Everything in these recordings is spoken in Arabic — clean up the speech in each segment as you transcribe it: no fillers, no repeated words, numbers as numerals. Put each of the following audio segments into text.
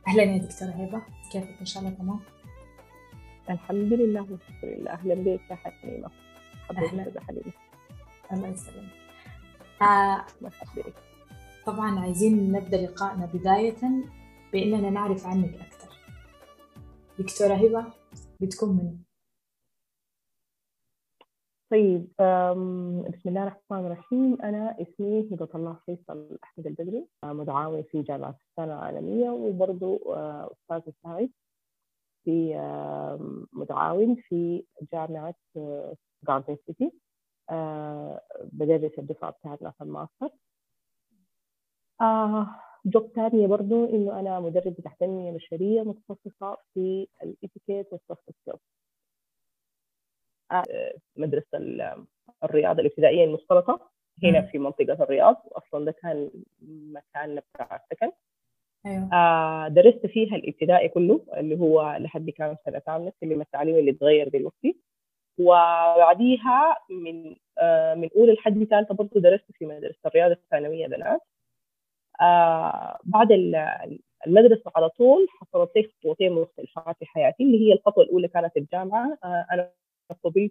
أهلا يا دكتورة هبة، كيفك؟ إن شاء الله تمام. الحمد لله والشكر لله. أهلا بك يا حليمة. حبيت أهلا، أستاذة حليمة. الله يسلمك. آه مرحبا بك. طبعا عايزين نبدأ لقائنا بداية بأننا نعرف عنك أكثر. دكتورة هبة بتكون منو؟ طيب، بسم الله الرحمن الرحيم. أنا اسمي هبة الله فيصل أحمد البدري، مدعاوي في جامعة السنة العالمية، وبرضو أستاذ مساعد في مدعاون في جامعة جاردن سيتي. بدرس الدفعة بتاعتنا في الماستر. جوب تانية برضو إنه أنا مدربة تنمية بشرية متخصصة في الإتيكيت والسوفت سكيلز. مدرسة الرياض الابتدائية المختلطة هنا مم. في منطقة الرياض، وأصلا ده كان مكاننا بتاع السكن. أيوه. درست فيها الابتدائي كله اللي هو لحد كان سنة ثامنة، اللي التعليم اللي اتغير دلوقتي. وبعديها من أولى لحد ثالثة برضه درست في مدرسة الرياض الثانوية بنات. بعد المدرسة على طول حصلت لي خطوتين مختلفات في حياتي، اللي هي الخطوة الأولى كانت الجامعة. أنا قبلت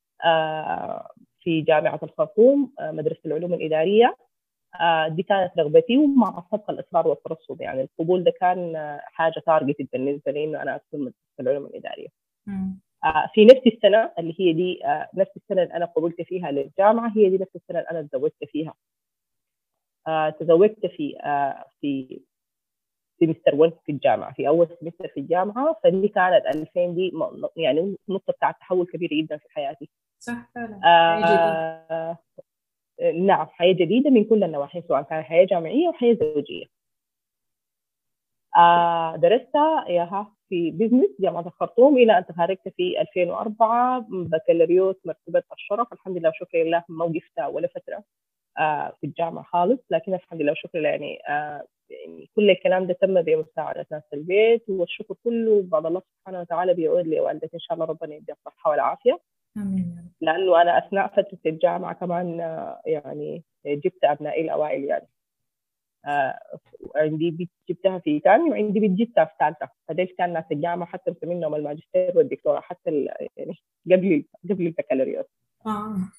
في جامعة الخرطوم، مدرسة العلوم الإدارية. دي كانت رغبتي، ومع سبق الإصرار والترصد، يعني القبول ده كان حاجة تارجتد بالنسبة لي إنه أنا أدخل مدرسة العلوم الإدارية. مم. في نفس السنة اللي هي دي، نفس السنة اللي أنا قبلت فيها للجامعة، هي دي نفس السنة اللي أنا تزوجت فيها. تزوجت في سمستر 1 في الجامعة، في أول سمستر في الجامعة. فدي كانت 2000، دي يعني نقطة بتاعت تحول كبير جدا في حياتي. صح فعلا، حياة جديدة. آه نعم، حياة جديدة من كل النواحي، سواء كانت حياة جامعية وحياة زوجية. درست إياها في بزنس جامعة الخرطوم إلى أن تخرجت في 2004 بكالوريوس مرتبة الشرف. الحمد لله وشكر لله ما وقفت ولا فترة في الجامعة خالص، لكن الحمد لله وشكر لله يعني يعني كل الكلام ده تم بمساعدة ناس البيت، والشكر كله بعد الله سبحانه وتعالى بيعود لوالدتي إن شاء الله، ربنا يديها الصحة والعافية. آمين يا رب. لأنه أنا أثناء فترة الجامعة كمان يعني جبت أبنائي الأوائل يعني. آه، عندي بنت جبتها في ثاني، وعندي بنت جبتها في ثالثة. فديل كان ناس الجامعة حتى مسمينهم الماجستير والدكتوراه، حتى يعني قبل البكالوريوس. آه.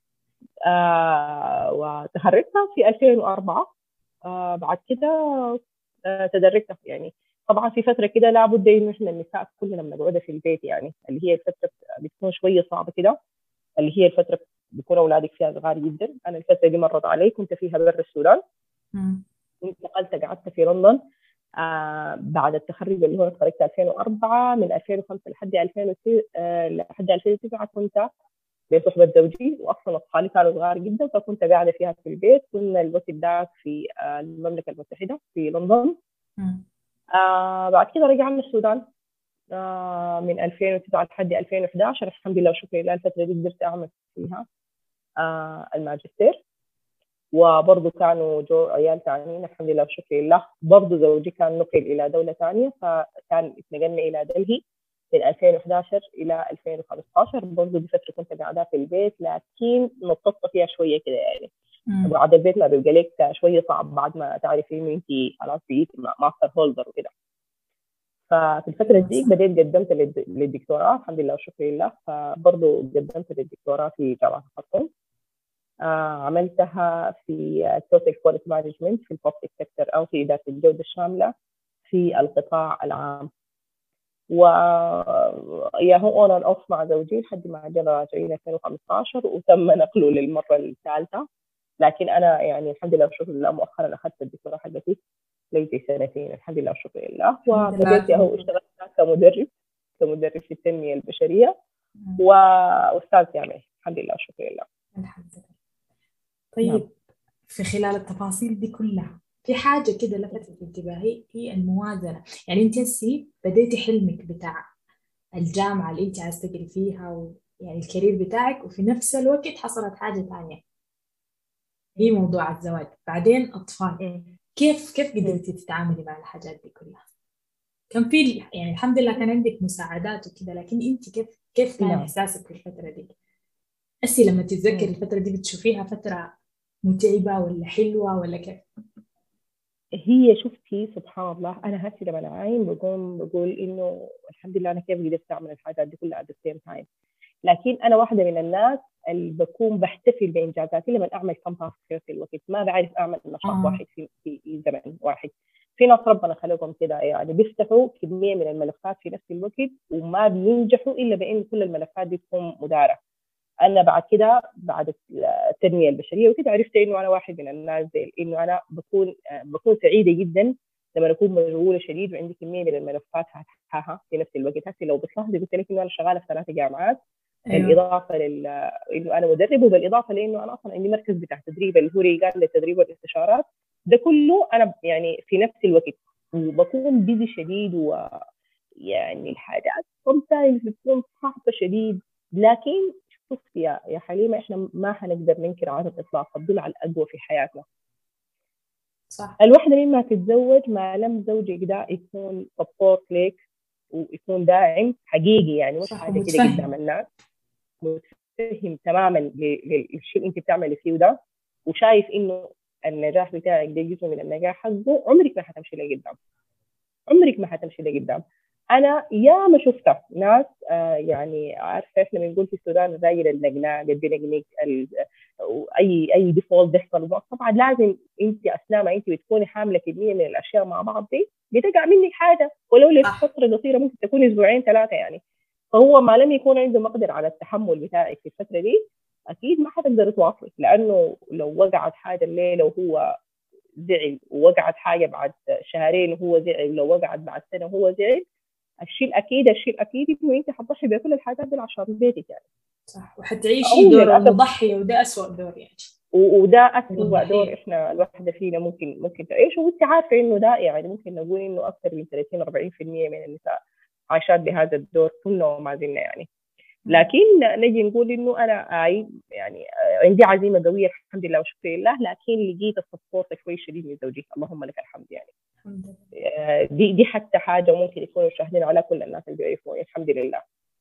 وتخرجت في 2004. بعد كده تدرجت يعني. طبعا في فتره كده لابد انه احنا النساء كلنا بنقعد في البيت، يعني اللي هي الفتره بتكون شويه صعبه كده، اللي هي الفتره بيكون اولادك فيها صغار جدا. انا الفتره دي مرت علي، كنت فيها برا السودان. مم. انتقلت قعدت في لندن بعد التخرج، اللي هو اتخرجت 2004. من 2005 لحد 2006 لحد 2009 كنت بصحبة زوجي، وأصلا أطفالي كانوا صغار جدا، فكنت قاعدة فيها في البيت. كنا الوقت ده في المملكة المتحدة في لندن. مم. بعد كده رجعنا السودان من 2009 لحد 2011. الحمد لله وشكرا لله الفترة دي قدرت أعمل فيها الماجستير. وبرضه كانوا جو عيال ثانيين الحمد لله وشكرا لله. برضه زوجي كان نقل إلى دولة ثانية، فكان اتنقلنا إلى دلهي من 2011 إلى 2015. برضه دي فترة كنت قاعدة في البيت، لكن نططت فيها شوية كده يعني. مم. قعد البيت ما بيبقى لك شوية صعب بعد ما تعرفي إنه أنت خلاص بقيتي ماستر هولدر وكده. ففي الفترة أيوه دي صح. بديت قدمت للدكتوراه الحمد لله وشكرا لله. فبرضه قدمت للدكتوراه في جامعة الخرطوم. عملتها في توتال كواليتي مانجمنت في الببليك سيكتور، او في اداره الجوده الشامله في القطاع العام. و يا هو اون اند اوف مع زوجي لحد ما جينا راجعين 2015، وتم نقله للمره الثالثه. لكن انا يعني الحمد لله والشكر لله مؤخرا اخذت الدكتوراه حقتي لي سنتين الحمد لله والشكر لله. الحمد لله ألف وبديت اهو مبروك. اشتغلت كمدرب في التنميه البشريه، مم. واستاذ جامعي الحمد لله والشكر لله. الحمد لله. نعم. طيب، في خلال التفاصيل دي كلها في حاجة كده لفتت انتباهي، هي الموازنة. يعني انت هسي بديتي حلمك بتاع الجامعة اللي انت عايز تقري فيها يعني الكارير بتاعك، وفي نفس الوقت حصلت حاجة تانية، هي موضوع الزواج بعدين أطفال. مم. كيف مم. قدرتي تتعاملي مع الحاجات دي كلها؟ كان في يعني الحمد لله كان عندك مساعدات وكده، لكن انت كيف كان نعم. إحساسك في الفترة دي؟ هسي لما تتذكري مم. الفترة دي بتشوفيها فترة متعبة ولا حلوة ولا كيف؟ هي شفتي سبحان الله، انا هسه لما اعاين بقول انه الحمد لله انا كيف قدرت اعمل الحاجات دي كلها at the same time. لكن انا واحده من الناس اللي بكون بحتفل بانجازاتي لما اعمل كم تاسك في نفس الوقت، ما بعرف اعمل نشاط اه واحد في زمن واحد. في ناس ربنا خلقهم كده، يعني بيفتحوا كميه من الملفات في نفس الوقت وما بينجحوا الا بان كل الملفات دي تكون مداره. انا بعد كده بعد التنميه البشريه وكده عرفت انه انا واحد من الناس دي، انه انا بكون سعيده جدا لما اكون مشغوله شديد وعندي كميه من الملفات فاتحاها في نفس الوقت. هسه لو بتلاحظي قلت لك انه انا شغاله في 3 جامعات، ايوه بالاضافه انه انا مدرب، وبالاضافه لانه انا اصلا عندي مركز بتاع تدريب اللي هو ريجان للتدريب والاستشارات. ده كله انا يعني في نفس الوقت، وبكون بيزي شديد، ويعني الحاجات sometimes بتكون صعبه شديد. لكن شوف يا حليمه، احنا ما حنقدر ننكر على الاطلاق الضلع على الاقوى في حياتنا. صح الوحده مما تتزوج ما لم زوجك ده يكون سبورت لك ويكون داعم حقيقي، يعني مش صح حاجه كده قدام ومتفهم. الناس، متفهم تماما للشيء اللي انت بتعملي فيه ده، وشايف انه النجاح بتاعك ده جزء من النجاح حقه، عمرك ما حتمشي لقدام، عمرك ما حتمشي لقدام. انا يا ما شفت ناس يعني عارفه احنا بنقول في السودان الراجل النقناق البنقنق اي ديفولت بيحصل. طبعا لازم انت اثناء ما انت بتكوني حامله كميه من الاشياء مع بعض دي بتقع منك حاجه، ولو صح لفتره قصيره ممكن تكون اسبوعين 3 يعني. فهو ما لم يكون عنده مقدره على التحمل بتاعك في الفتره دي، اكيد ما حتقدر تواصل، لانه لو وقعت حاجه الليله وهو زعل، ووقعت حاجه بعد شهرين وهو زعل، لو وقعت بعد سنه وهو زعل، الشيء الاكيد انه انت حتضحي بكل الحاجات دي عشان بيتك يعني. صح، وحتعيشي هو دور للاسف، المضحية، وده أسوأ دور يعني، وده دور اسوء دور الضحية. احنا الواحده فينا ممكن تعيشه. وانت عارفه انه ده يعني ممكن نقول انه اكثر من 30 40% من النساء عايشات بهذا الدور كنا وما زلنا يعني. مم. لكن نجي نقول انه انا يعني عندي عزيمه قويه الحمد لله وشكر لله، لكن لقيت السبورت شوي شديد من زوجي، اللهم لك الحمد يعني. الحمد لله. دي حتى حاجه ممكن يكونوا شاهدين على كل الناس اللي بيعرفوني الحمد لله.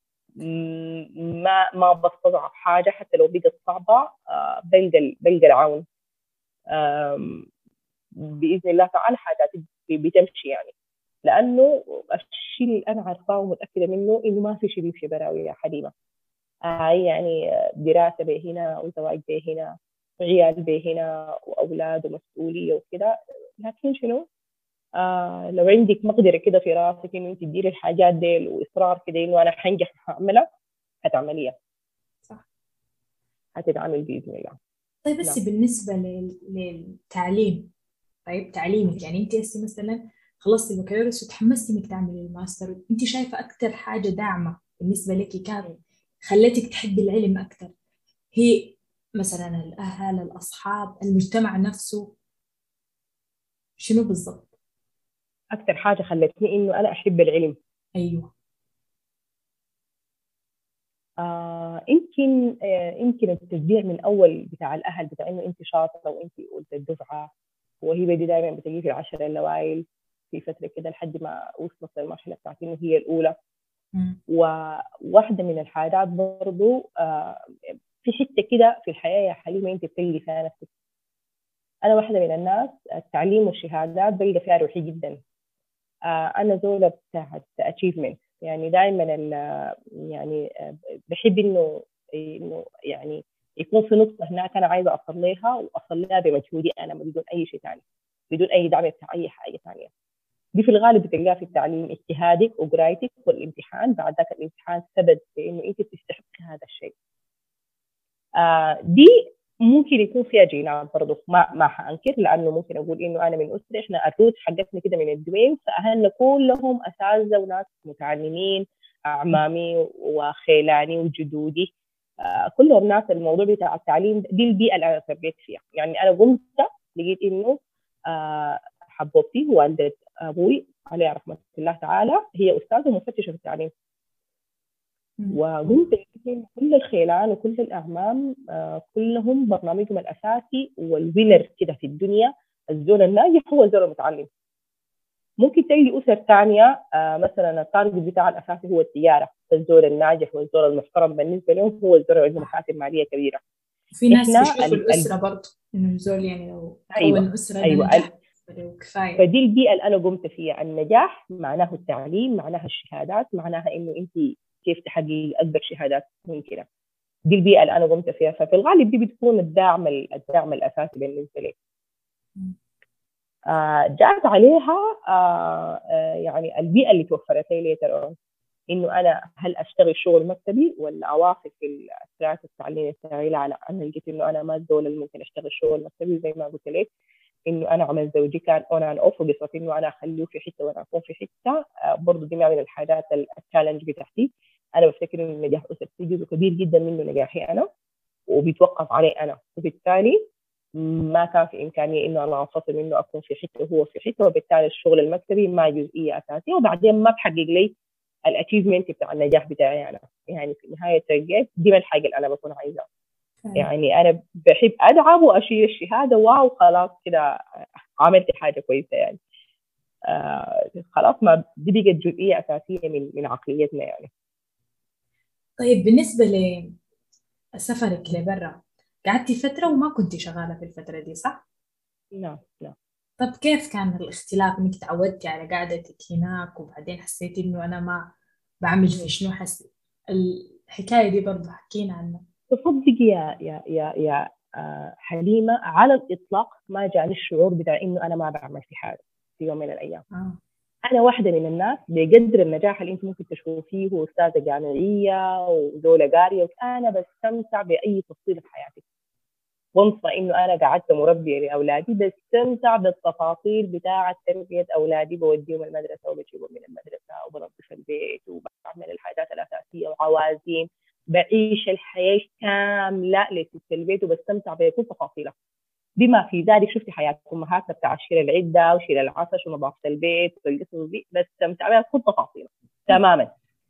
ما بستضعف حاجه حتى لو بقت صعبه، بلقى العون. باذن الله تعالى حاجات بتمشي يعني. لانه الشيء اللي انا عارفاه ومتاكده منه انه ما في شيء بيمشي براوي يا حليمه. يعني دراسه به هنا وزواج به هنا وعيال به هنا واولاد ومسؤوليه وكده، لكن شنو، لو عندك مقدره كده في راسك انه انت تديري الحاجات دي واصرار كده انه انا حنجح وهعملها، هتعمليها، صح. هتتعمل باذن الله. طيب بس نعم. بالنسبة للتعليم، طيب تعليمك يعني انت هسه مثلا خلصتي البكالوريوس وتحمستي انك تعملي الماستر، انت شايفة اكثر حاجة داعمة بالنسبة لك كانت خلتك تحبي العلم اكثر، هي مثلا الاهل، الاصحاب، المجتمع نفسه، شنو بالضبط؟ اكثر حاجه خلتني انه انا احب العلم، ايوه. يمكن التشجيع من اول بتاع الاهل، بتاع انه انت شاطره وانت اولى الدفعه، وهي دي دائما بتجي في العشره الاوائل في فتره كده لحد ما وصلت للمرحله بتاعت انه هي الاولى. مم. وواحده من الحاجات برضو في حته كده في الحياه يا حليمه انت بتلقي فيها نفسك. انا واحده من الناس التعليم والشهادات بلقى فيها روحي جدا. انا زوله بتاعت اتشيفمنت، يعني دائما يعني بحب انه يعني يكون في نقطه هناك انا عايزه اصل لها، واصل لها بمجهودي انا بدون اي شيء ثاني، بدون اي دعم بتاع اي حاجه ثانيه. دي في الغالب بتلقاها في التعليم، اجتهادك وقرايتك والامتحان، بعد ذاك الامتحان ثبت بانه انت بتستحق هذا الشيء. دي ممكن يكون فيها جينات برضه، ما حانكر، لانه ممكن اقول انه انا من اسره احنا الروت حقتنا كده من الدوين، فاهلنا كلهم اساتذه وناس متعلمين، اعمامي وخيلاني وجدودي كلهم ناس الموضوع بتاع التعليم دي البيئه اللي انا تربيت فيها. يعني انا قمت لقيت انه حبوبتي والده ابوي عليه رحمه الله تعالى هي استاذه مفتشه في التعليم، مم. وقمت لقيت كل الخيلان وكل الاعمام كلهم برنامجهم الاساسي والوينر كده في الدنيا، الزول الناجح هو الزول المتعلم. ممكن تلاقي اسر ثانيه مثلا التارجت بتاع الاساسي هو التجاره، فالزول الناجح والزول المحترم بالنسبه لهم هو الزول اللي عنده مكاسب ماليه كبيره. في ناس احنا بيشوفوا الأسرة برضه إنه زول يعني لو ايوه كون أسرة ده ايوه نجاح. كفاية. فدي البيئة اللي أنا قمت فيها. النجاح معناه التعليم، معناها الشهادات، معناها إنه أنت كيف تحققي أكبر شهادات ممكنة. دي البيئة اللي أنا قمت فيها. ففي الغالب دي بتكون الدعم الأساسي بالنسبة لي. جاءت عليها يعني البيئة اللي توفرت لي ليتر، إنه أنا هل أشتغل شغل مكتبي ولا أواصل في التراك التعليمي بتاعي. لا أنا لقيت إنه أنا ما الدولة اللي ممكن أشتغل شغل مكتبي. زي ما قلت لك إنه أنا عمل زوجي كان أون أند أوف، وقصة إنه أنا أخليه في حتة وأنا أكون في حتة. برضه دي من الحاجات التشالنج بتاعتي. أنا بفتكر إن نجاح أسرتي جزء كبير جدا منه نجاحي أنا، وبيتوقف علي أنا، وبالتالي ما كان في إمكانية إنه أنا أنفصل منه، أكون في حتة وهو في حتة، وبالتالي الشغل المكتبي ما جزئية أساسية، وبعدين ما بحقق لي الاتشيفمنت بتاع النجاح بتاعي أنا. يعني في نهاية الترجيت دي من الحاجة اللي أنا بكون عايزها. يعني أنا بحب أدعم وأشيل الشهادة واو خلاص كده عملت حاجة كويسة يعني. خلاص ما دي بقت جزئية أساسية من عقليتنا يعني. طيب بالنسبة لسفرك لبرا، قعدتي فترة وما كنتي شغالة في الفترة دي صح؟ نعم نعم. طب كيف كان الاختلاف انك تعودتي على قعدتك هناك وبعدين حسيتي انه انا ما بعمل في شنو الحكاية دي برضه حكينا عنها. تصدقي يا حليمة، على الإطلاق ما جاني الشعور بتاع إنه أنا ما بعمل في حاجة في يوم من الأيام. أنا واحدة من الناس بقدر النجاح اللي أنت ممكن تشوفيه وأستاذة جامعية ودولة قارية، أنا بستمتع بأي تفصيل في حياتي. وانصى إنه أنا قعدت مربية لأولادي، بستمتع بالتفاصيل بتاعة تربية أولادي، بوديهم المدرسة وبجيبهم من المدرسة وبنظف البيت وبعمل الحاجات الأساسية وعوازيم، بعيش الحياة كاملة لست البيت وبستمتع بكل تفاصيلها. بما في ذلك شفت حياة أمهاتنا بتاع شيل العدة وشيل العفش ونظافة البيت والقصص دي، بستمتع بها كل تفاصيلها تماما.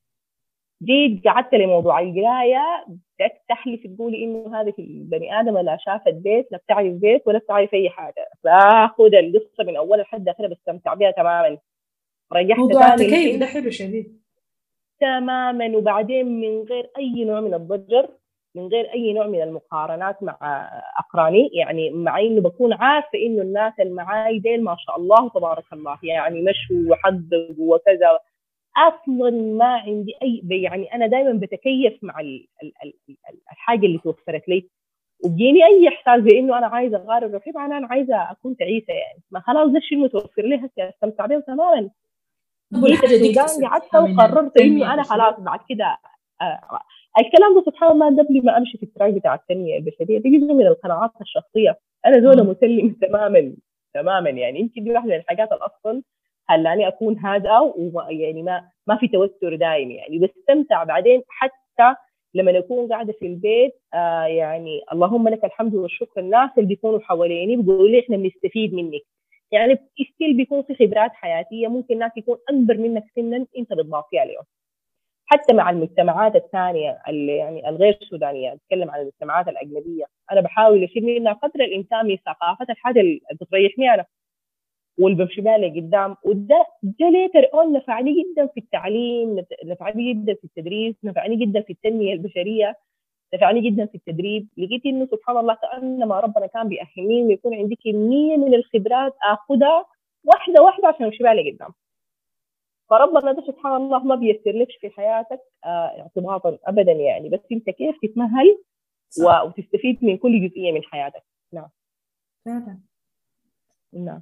جيت قعدت لموضوع القرايه، تحلف تقولي انه هذه البني ادم لا شافت بيت لا بتعرف بيت ولا بتعرف اي حاجه، باخذ القصه من اولها لحد اخرها بستمتع بها تماما. رجعت موضوع ثاني التكيف ده الحين حلو شديد تماما، وبعدين من غير اي نوع من الضجر، من غير اي نوع من المقارنات مع اقراني، يعني مع انه بكون عارفه انه الناس اللي معاي ديل ما شاء الله تبارك الله يعني مشوا وحققوا وكذا، اصلا ما عندي اي يعني انا دائما بتكيف مع الحاجه اللي توفرت لي، وبيجيني اي احساس بانه انا عايزه اغير الرحيم، انا عايزه اكون تعيسه يعني، ما خلاص ده الشيء المتوفر لي هسه استمتع به تماما. طب جيت والحاجة دي السودان قعدت اكتسبتيها من وقررت التنمية انه انا خلاص البشرية؟ بعد كده الكلام ده سبحان الله قبل ما امشي في التراك بتاع التنميه البشريه، دي جزء من القناعات الشخصيه. انا زوله مسلم تماما تماما يعني. يمكن دي واحده من الحاجات الاصل خلاني اكون هذا، ويعني ما في توتر دائم يعني، بستمتع بعدين حتى لما اكون قاعده في البيت. يعني اللهم لك الحمد والشكر، الناس اللي بيكونوا حواليني بيقولوا لي احنا بنستفيد منك، يعني ستيل بيكون في خبرات حياتيه ممكن ناس يكون اكبر منك سنا انت بتضافي عليهم. حتى مع المجتمعات الثانيه اللي يعني الغير سودانيه، اتكلم عن المجتمعات الاجنبيه، انا بحاول اشيل منها قدر الامكان من ثقافه الحاجه اللي بتريحني انا واللي بمشي بها لقدام. وده ليتر اون نفعني جدا في التعليم، نفعني جدا في التدريس، نفعني جدا في التنميه البشريه، نفعني جدا في التدريب. لقيت انه سبحان الله كانما ربنا كان بيأهلني انه يكون عندي كميه من الخبرات اخذها واحده واحده عشان امشي بها لقدام. فربنا ده سبحان الله ما بيسر لكش في حياتك اعتباطا ابدا يعني، بس انت كيف تتمهل وتستفيد من كل جزئيه من حياتك. نعم فعلا. نعم.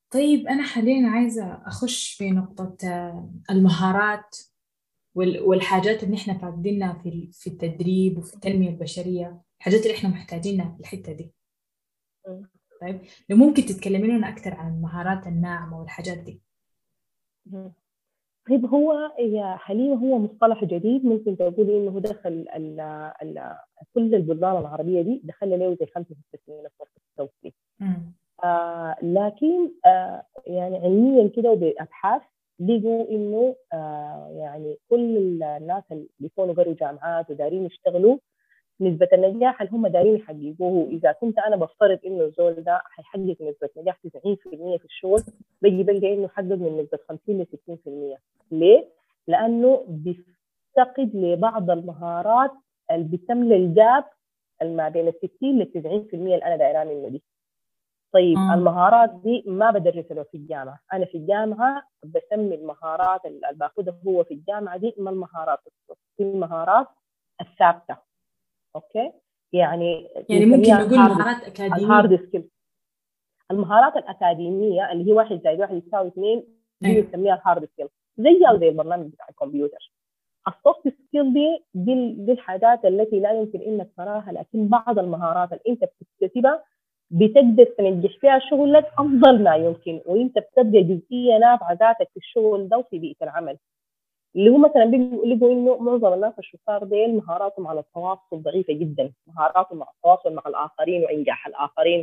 طيب أنا حاليا عايزة أخش في نقطة المهارات والحاجات اللي إحنا فاقدينها في التدريب وفي التنمية البشرية، الحاجات اللي إحنا محتاجينها في الحتة دي. مم. طيب لو ممكن تتكلمي لنا أكثر عن المهارات الناعمة والحاجات دي. مم. طيب هو يا حليمة، هو مصطلح جديد ممكن تقولي إنه دخل كل البلدان العربية دي دخل له زي 5 6 سنين الصرف الصوتي. مم. لكن يعني علميا كده وبأبحاث لقوا إنه يعني كل الناس اللي بيكونوا قروا جامعات ودارين يشتغلوا، نسبة النجاح اللي هم دارين يحققوه، إذا كنت أنا بفترض إنه الزول ده حيحقق نسبة نجاح 90% في الشغل، بيجي بلقى إنه حقق من نسبة 50 ل 60%. ليه؟ لأنه بيفتقد لبعض المهارات اللي بتملى الجاب ما بين ال 60 ل 90% اللي أنا دايراه منه دي. طيب آه. المهارات دي ما بدرسها في الجامعة، أنا في الجامعة بسمي المهارات اللي باخدها هو في الجامعة دي ما المهارات في المهارات الثابتة. اوكي، يعني يعني ممكن بنسميها نقول مهارات أكاديمية. الهارد سكيلز. المهارات الأكاديمية اللي هي 1+1=2 دي أيوه. بنسميها الهارد سكيلز، زي البرنامج بتاع الكمبيوتر. السوفت سكيل دي الحاجات التي لا يمكن انك تراها، لكن بعض المهارات اللي انت بتكتسبها بتقدر تنجح فيها شغلك افضل ما يمكن، وانت بتبقى جزئيه نافعه ذاتك في الشغل ده وفي بيئه العمل. اللي هو مثلا بيقولوا انه معظم الناس الشطار ديل مهاراتهم على التواصل ضعيفه جدا، مهاراتهم مع التواصل مع الاخرين وانجاح الاخرين.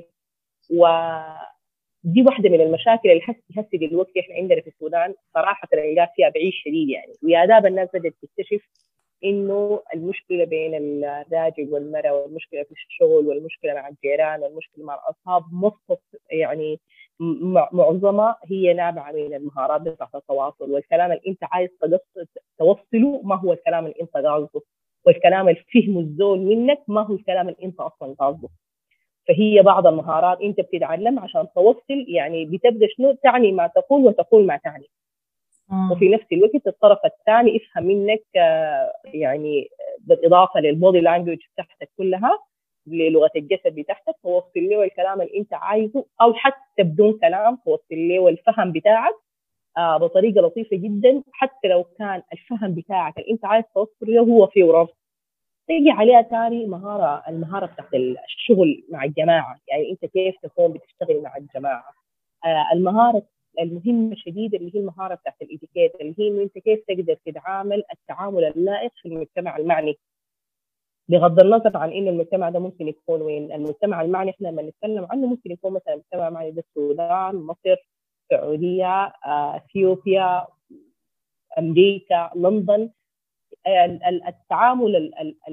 ودي واحده من المشاكل اللي هسه دلوقتي احنا عندنا في السودان صراحه الانجاز فيها بعيد شديد يعني. ويا داب الناس بدات تكتشف انه المشكله بين الراجل والمراه، والمشكله في الشغل، والمشكله مع الجيران، والمشكله مع الاصحاب مصف يعني معظمها هي نابعه من المهارات بتاعت التواصل، والكلام اللي انت عايز توصله ما هو الكلام اللي انت قاصده، والكلام اللي فهمه الزول منك ما هو الكلام اللي انت اصلا قاصده. فهي بعض المهارات انت بتتعلم عشان توصل، يعني بتبدا شنو تعني ما تقول وتقول ما تعني، آه. وفي نفس الوقت الطرف الثاني يفهم منك يعني بالاضافه للبودي لانجوج بتاعتك كلها، للغه الجسد بتاعتك، توصل له الكلام اللي انت عايزه، او حتى بدون كلام توصل له الفهم بتاعك بطريقه لطيفه جدا. حتى لو كان الفهم بتاعك اللي انت عايز توصل له هو فيه رفض، تيجي عليها تاني المهاره بتاعت الشغل مع الجماعه، يعني انت كيف تكون بتشتغل مع الجماعه. المهاره المهمه شديده اللي هي المهاره بتاعت الاتيكيت، اللي هي انه انت كيف تقدر تتعامل التعامل اللائق في المجتمع المعني، بغض النظر عن انه المجتمع ده ممكن يكون وين. المجتمع المعني احنا لما نتكلم عنه ممكن يكون مثلا مجتمع معني ده السودان، مصر، السعوديه، اثيوبيا، امريكا، لندن. التعامل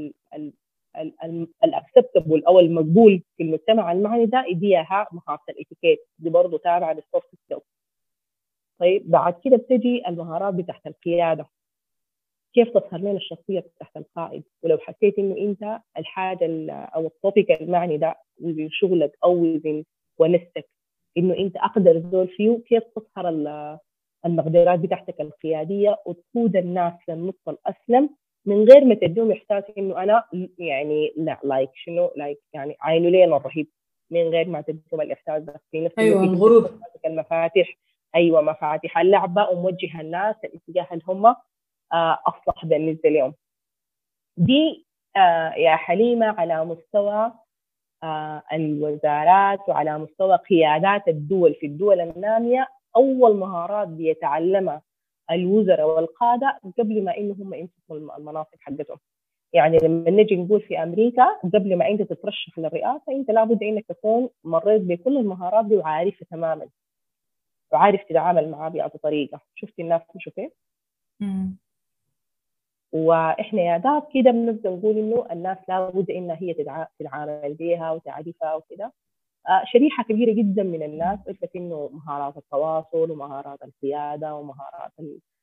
الاكسبتبل او المقبول في المجتمع المعني ده يديها مهاره الاتيكيت، دي برضه تابعه للسوفت سكيلز. طيب بعد كده بتجي المهارات بتاعت القياده، كيف تظهر لنا الشخصيه بتاعت القائد. ولو حسيت انه انت الحاجه او التوبيك المعني ده وزن شغلك او وزن ونفسك انه انت اقدر زول فيه، كيف تظهر المقدرات بتاعتك القياديه وتقود الناس للنص الاسلم من غير ما تديهم احساس انه انا يعني لا لايك شنو لايك يعني عينه لين الرهيب، من غير ما تديهم الاحساس ده. في نفس الوقت أيوه انت الغرور. تكون ماسك المفاتيح، ايوه مفاتيح اللعبه، وموجه الناس الاتجاه اللي هم اصلح بالنسبه لهم. دي يا حليمه على مستوى الوزارات وعلى مستوى قيادات الدول. في الدول النامية أول مهارات بيتعلمها الوزراء والقادة قبل ما إنهم يمسكوا المناصب حقتهم. يعني لما نجي نقول في أمريكا قبل ما أنت تترشح للرئاسة أنت لابد إنك تكون مريت بكل المهارات دي وعارفها تماما، وعارف تتعامل معاه بأي طريقة. شفت الناس مشوا كيف؟ مم. واحنا يا داب كده بنبدا نقول انه الناس لابد انها هي تتعامل بيها وتعرفها وكده. شريحة كبيرة جدا من الناس قلت إنه مهارات التواصل ومهارات القيادة ومهارات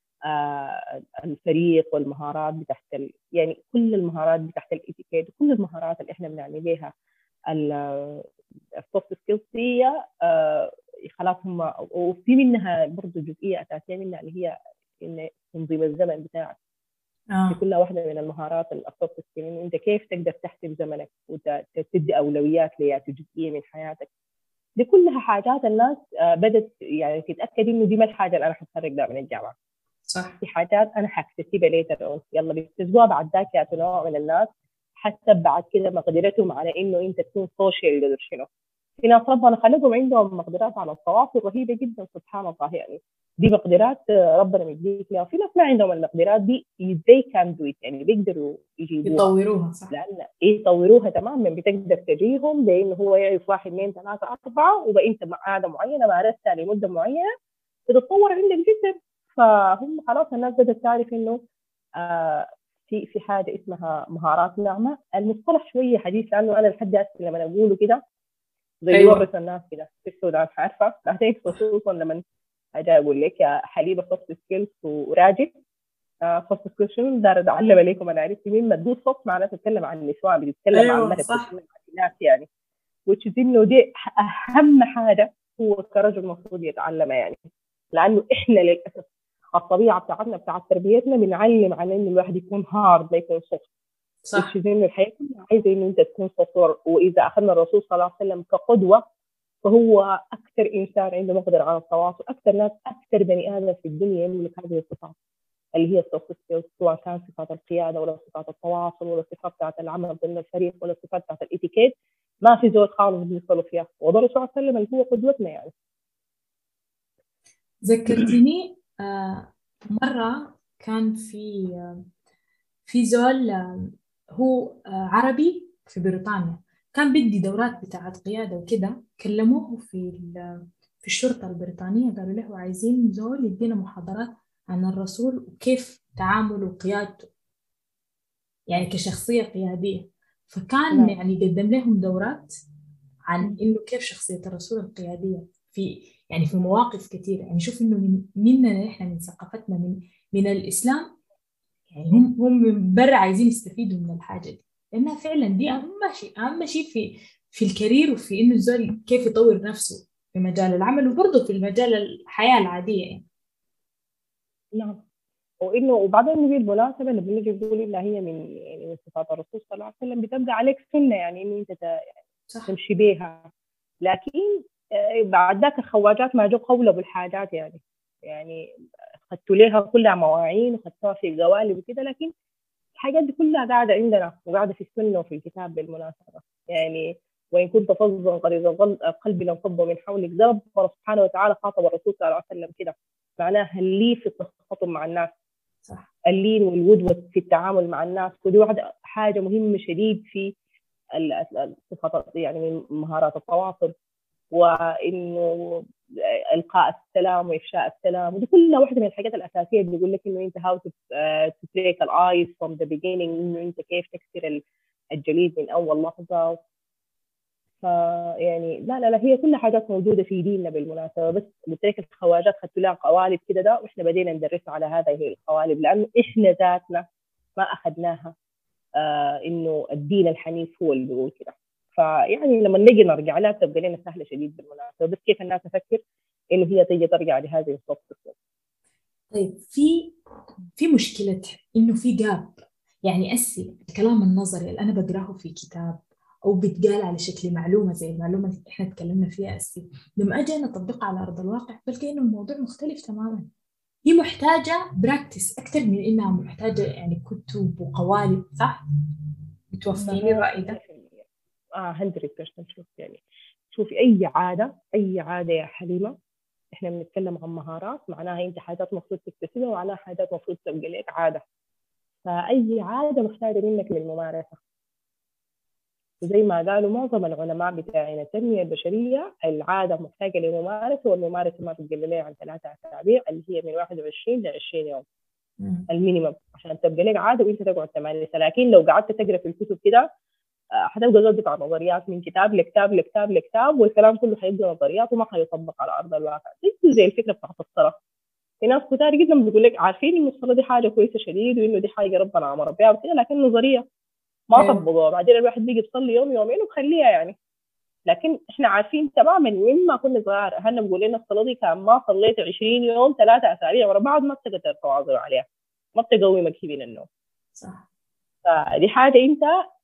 الفريق والمهارات بتاعت يعني كل المهارات بتاعت الاتيكيت وكل المهارات اللي احنا بنعني بيها السوفت سكيلز هي خلاص هم. وفي منها برضه جزئية أساسية منها اللي هي إن تنظيم الزمن بتاعك. في آه. كل واحدة من المهارات السوفت سكيلز انت كيف تقدر تحسب زمنك وتدي أولويات لجزئية من حياتك. دي كلها حاجات الناس بدت يعني تتاكد انه دي ما الحاجه اللي انا حتخرج ده من الجامعه. صح. في حاجات انا حكتسبها ليتر، يلا بيكتسبوها بعد ذاك يا نوع من الناس حسب بعد كده مقدرتهم على انه انت تكون سوشيال قدر شنو. في ناس ربنا خلقهم عندهم مقدرات على التواصل رهيبه جدا سبحان الله، يعني دي مقدرات ربنا مديك لها. وفي ناس ما عندهم المقدرات دي ازاي كان دويت، يعني بيقدروا يجيبوها، يطوروها. صح. لان يطوروها تماما. بتقدر تجيهم بانه هو يعرف واحد اثنين ثلاثه اربعه، وبقى انت مع عاده معينه مارستها لمده معينه بتتطور عندك جدا. فهم خلاص الناس بدات تعرف انه آه في حاجه اسمها مهارات ناعمه. المصطلح شويه حديث، لانه انا لحد هسه لما اقوله كده زي ايوه. يورث الناس كده في السودان، عارفه بعدين خصوصا لما اجي اقول لك يا حليبه سوفت سكيلز وراجل. سوفت سكيلز شنو؟ دار اتعلم عليكم، انا عرفت مين مدوس صوت معناته تتكلم عن النسوان، بتتكلم عن ايوه. مرض، صح. بتتكلم عن الناس يعني. which is انه دي اهم حاجه هو كرجل المفروض يتعلمها يعني. لانه احنا للاسف الطبيعه بتاعتنا بتاعت تربيتنا بنعلم على انه الواحد يكون هارد ما يكون سوفت. which صح. is انه الحياه كلها عايزه انه انت تكون سوفت. واذا اخذنا الرسول صلى الله عليه وسلم كقدوه، فهو اكثر انسان عنده مقدره على التواصل، اكثر ناس، اكثر بني ادم في الدنيا يملك هذه الصفات اللي هي السوفت سكيلز، سواء كان صفات القياده ولا صفات التواصل ولا صفات بتاعت العمل ضمن الفريق ولا صفات بتاعت الاتيكيت. ما في زول خالص بيوصلوا فيها، وده الرسول صلى الله عليه وسلم اللي هو قدوتنا يعني. ذكرتني مرة كان في زول هو عربي في بريطانيا، كان بدي دورات بتاعت قيادة وكده. كلموه في الشرطة البريطانية، قالوا له عايزين زول يدينا محاضرات عن الرسول وكيف تعامله وقيادته، يعني كشخصية قيادية. فكان نعم. يعني قدم لهم دورات عن إنه كيف شخصية الرسول القيادية يعني في مواقف كثيرة. يعني شوف إنه مننا إحنا من ثقافتنا من الإسلام، يعني هم من برا عايزين يستفيدوا من الحاجة دي، لأنها فعلا دي أهم شيء في الكارير، وفي إنه الزول كيف يطور نفسه في مجال العمل وبرضه في المجال الحياة العادية يعني. نعم. وانه وبعدين بالمناسبه لما بنيجي نقول انها هي من يعني من صفات الرسول صلى الله عليه وسلم، بتبقى عليك سنه يعني انه انت صح. تمشي بيها. لكن بعد ذاك الخواجات ما جو قولوا بالحاجات يعني. يعني خدتوا ليها كلها مواعين وخدتوها في قوالب وكده، لكن الحاجات دي كلها قاعده عندنا وقاعده في السنه وفي الكتاب بالمناسبه يعني. وان كنت فظا غليظ القلب لانفضوا من حولك، ده ربنا سبحانه وتعالى خاطب الرسول صلى الله عليه وسلم كده، معناها اللي في التخاطب مع الناس، صح. اللين والود في التعامل مع الناس. ودي واحده حاجه مهمه شديد في الصفات يعني من مهارات التواصل. وانه القاء السلام وافشاء السلام، ودي كلها واحده من الحاجات الاساسيه اللي بيقول لك انه انت هاو تو بريك الايس فروم ذا بيجينينج، انه انت كيف تكسر الجليد من اول لحظه. فيعني لا لا لا، هي كل حاجات موجوده في ديننا بالمناسبه. بس قلت لك الخواجات خدت لها قوالب كده ده، واحنا بدينا ندرسها على هذه القوالب لانه احنا ذاتنا ما اخذناها. انه الدين الحنيف هو اللي بيقول كده. فيعني لما نجي نرجع لها تبقى لنا سهله شديد بالمناسبه، بس كيف الناس تفكر انه هي تيجي ترجع لهذه الصفه. طيب في مشكلة إنه في جاب، يعني الكلام النظري اللي أنا بقراه في كتاب أو بيتقال على شكل معلومة زي المعلومة اللي إحنا اتكلمنا فيها لما أجي أنا أطبقها على أرض الواقع بلقى إنه الموضوع مختلف تماما. هي محتاجة براكتس أكثر من إنها محتاجة يعني كتب وقوالب. صح؟ بتوافقيني مها الرأي ده؟ 100%. 100%. شوف يعني، شوفي اي عاده، اي عاده يا حليمه، احنا بنتكلم عن مهارات معناها انت حاجات المفروض تكتسبها ومعناها حاجات المفروض تبقى لك عاده. فاي عاده محتاجه منك للممارسه. زي ما قالوا معظم العلماء بتاعين التنميه البشريه، العاده محتاجه لممارسه، والممارسه ما بتقل لها عن 3 اسابيع اللي هي من 21 ل 20 يوم المينيمم عشان تبقى لك عاده وانت تقعد تمارسها. لكن لو قعدت تقرا في الكتب كده حتبقى زود بتاع نظريات من كتاب لكتاب لكتاب لكتاب، والكلام كله حيبقى نظريات وما حيطبق على ارض الواقع. زي الفكره بتاعت الصلاه، في ناس كتار جدا بيقول لك عارفين انه الصلاه دي حاجه كويسه شديد وانه دي حاجه ربنا امر بها وكده، لكن نظريه ما أيوه. طبقوها. بعدين الواحد بيجي يصلي يوم يومين وخليها يعني. لكن احنا عارفين تماما من ما كنا صغار اهلنا بيقول لنا الصلاه دي كان ما صليت 20 يوم 3 اسابيع ورا بعض ما بتقدر تواظب عليها، ما بتقومك من النوم. صح. فدي حاجه انت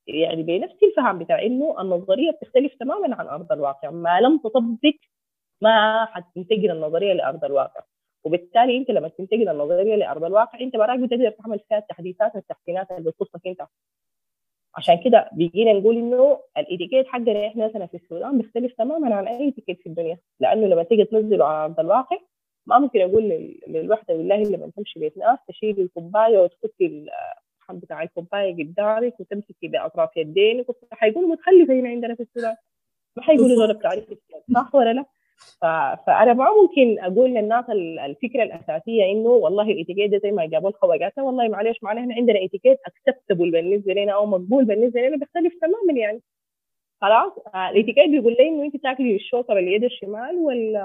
يعني بنفس الفهم بتاع انه النظريه بتختلف تماما عن ارض الواقع، ما لم تطبق ما حتنتقل النظريه لارض الواقع. وبالتالي انت لما تنتقل النظريه لارض الواقع انت براك بتقدر تعمل فيها التحديثات والتحسينات اللي بتخصك انت. عشان كده بيجينا نقول انه الاتيكيت حقنا احنا مثلا في السودان بيختلف تماما عن اي اتيكيت في الدنيا، لانه لما تيجي تنزله على ارض الواقع ما ممكن اقول للوحده بالله لما تمشي بيت ناس تشيلي الكوبايه وتحطي الحب بتاع الكوبايه قدامك وتمسكي باطراف يدينك، حيقولوا متخلفه هنا عندنا في السودان، ما حيقولوا دول بالضبط. بتعرفي الكلام، صح ولا لا؟ فانا ما ممكن اقول للناس الفكره الاساسيه انه والله الاتيكيت ده زي ما جابوا الخواجات، والله معلش معناها احنا عندنا اتيكيت اكسبتبل بالنسبه لنا او مقبول بالنسبه لنا بيختلف تماما يعني. خلاص الاتيكيت بيقول لي انه انت تاكلي الشوكه باليد الشمال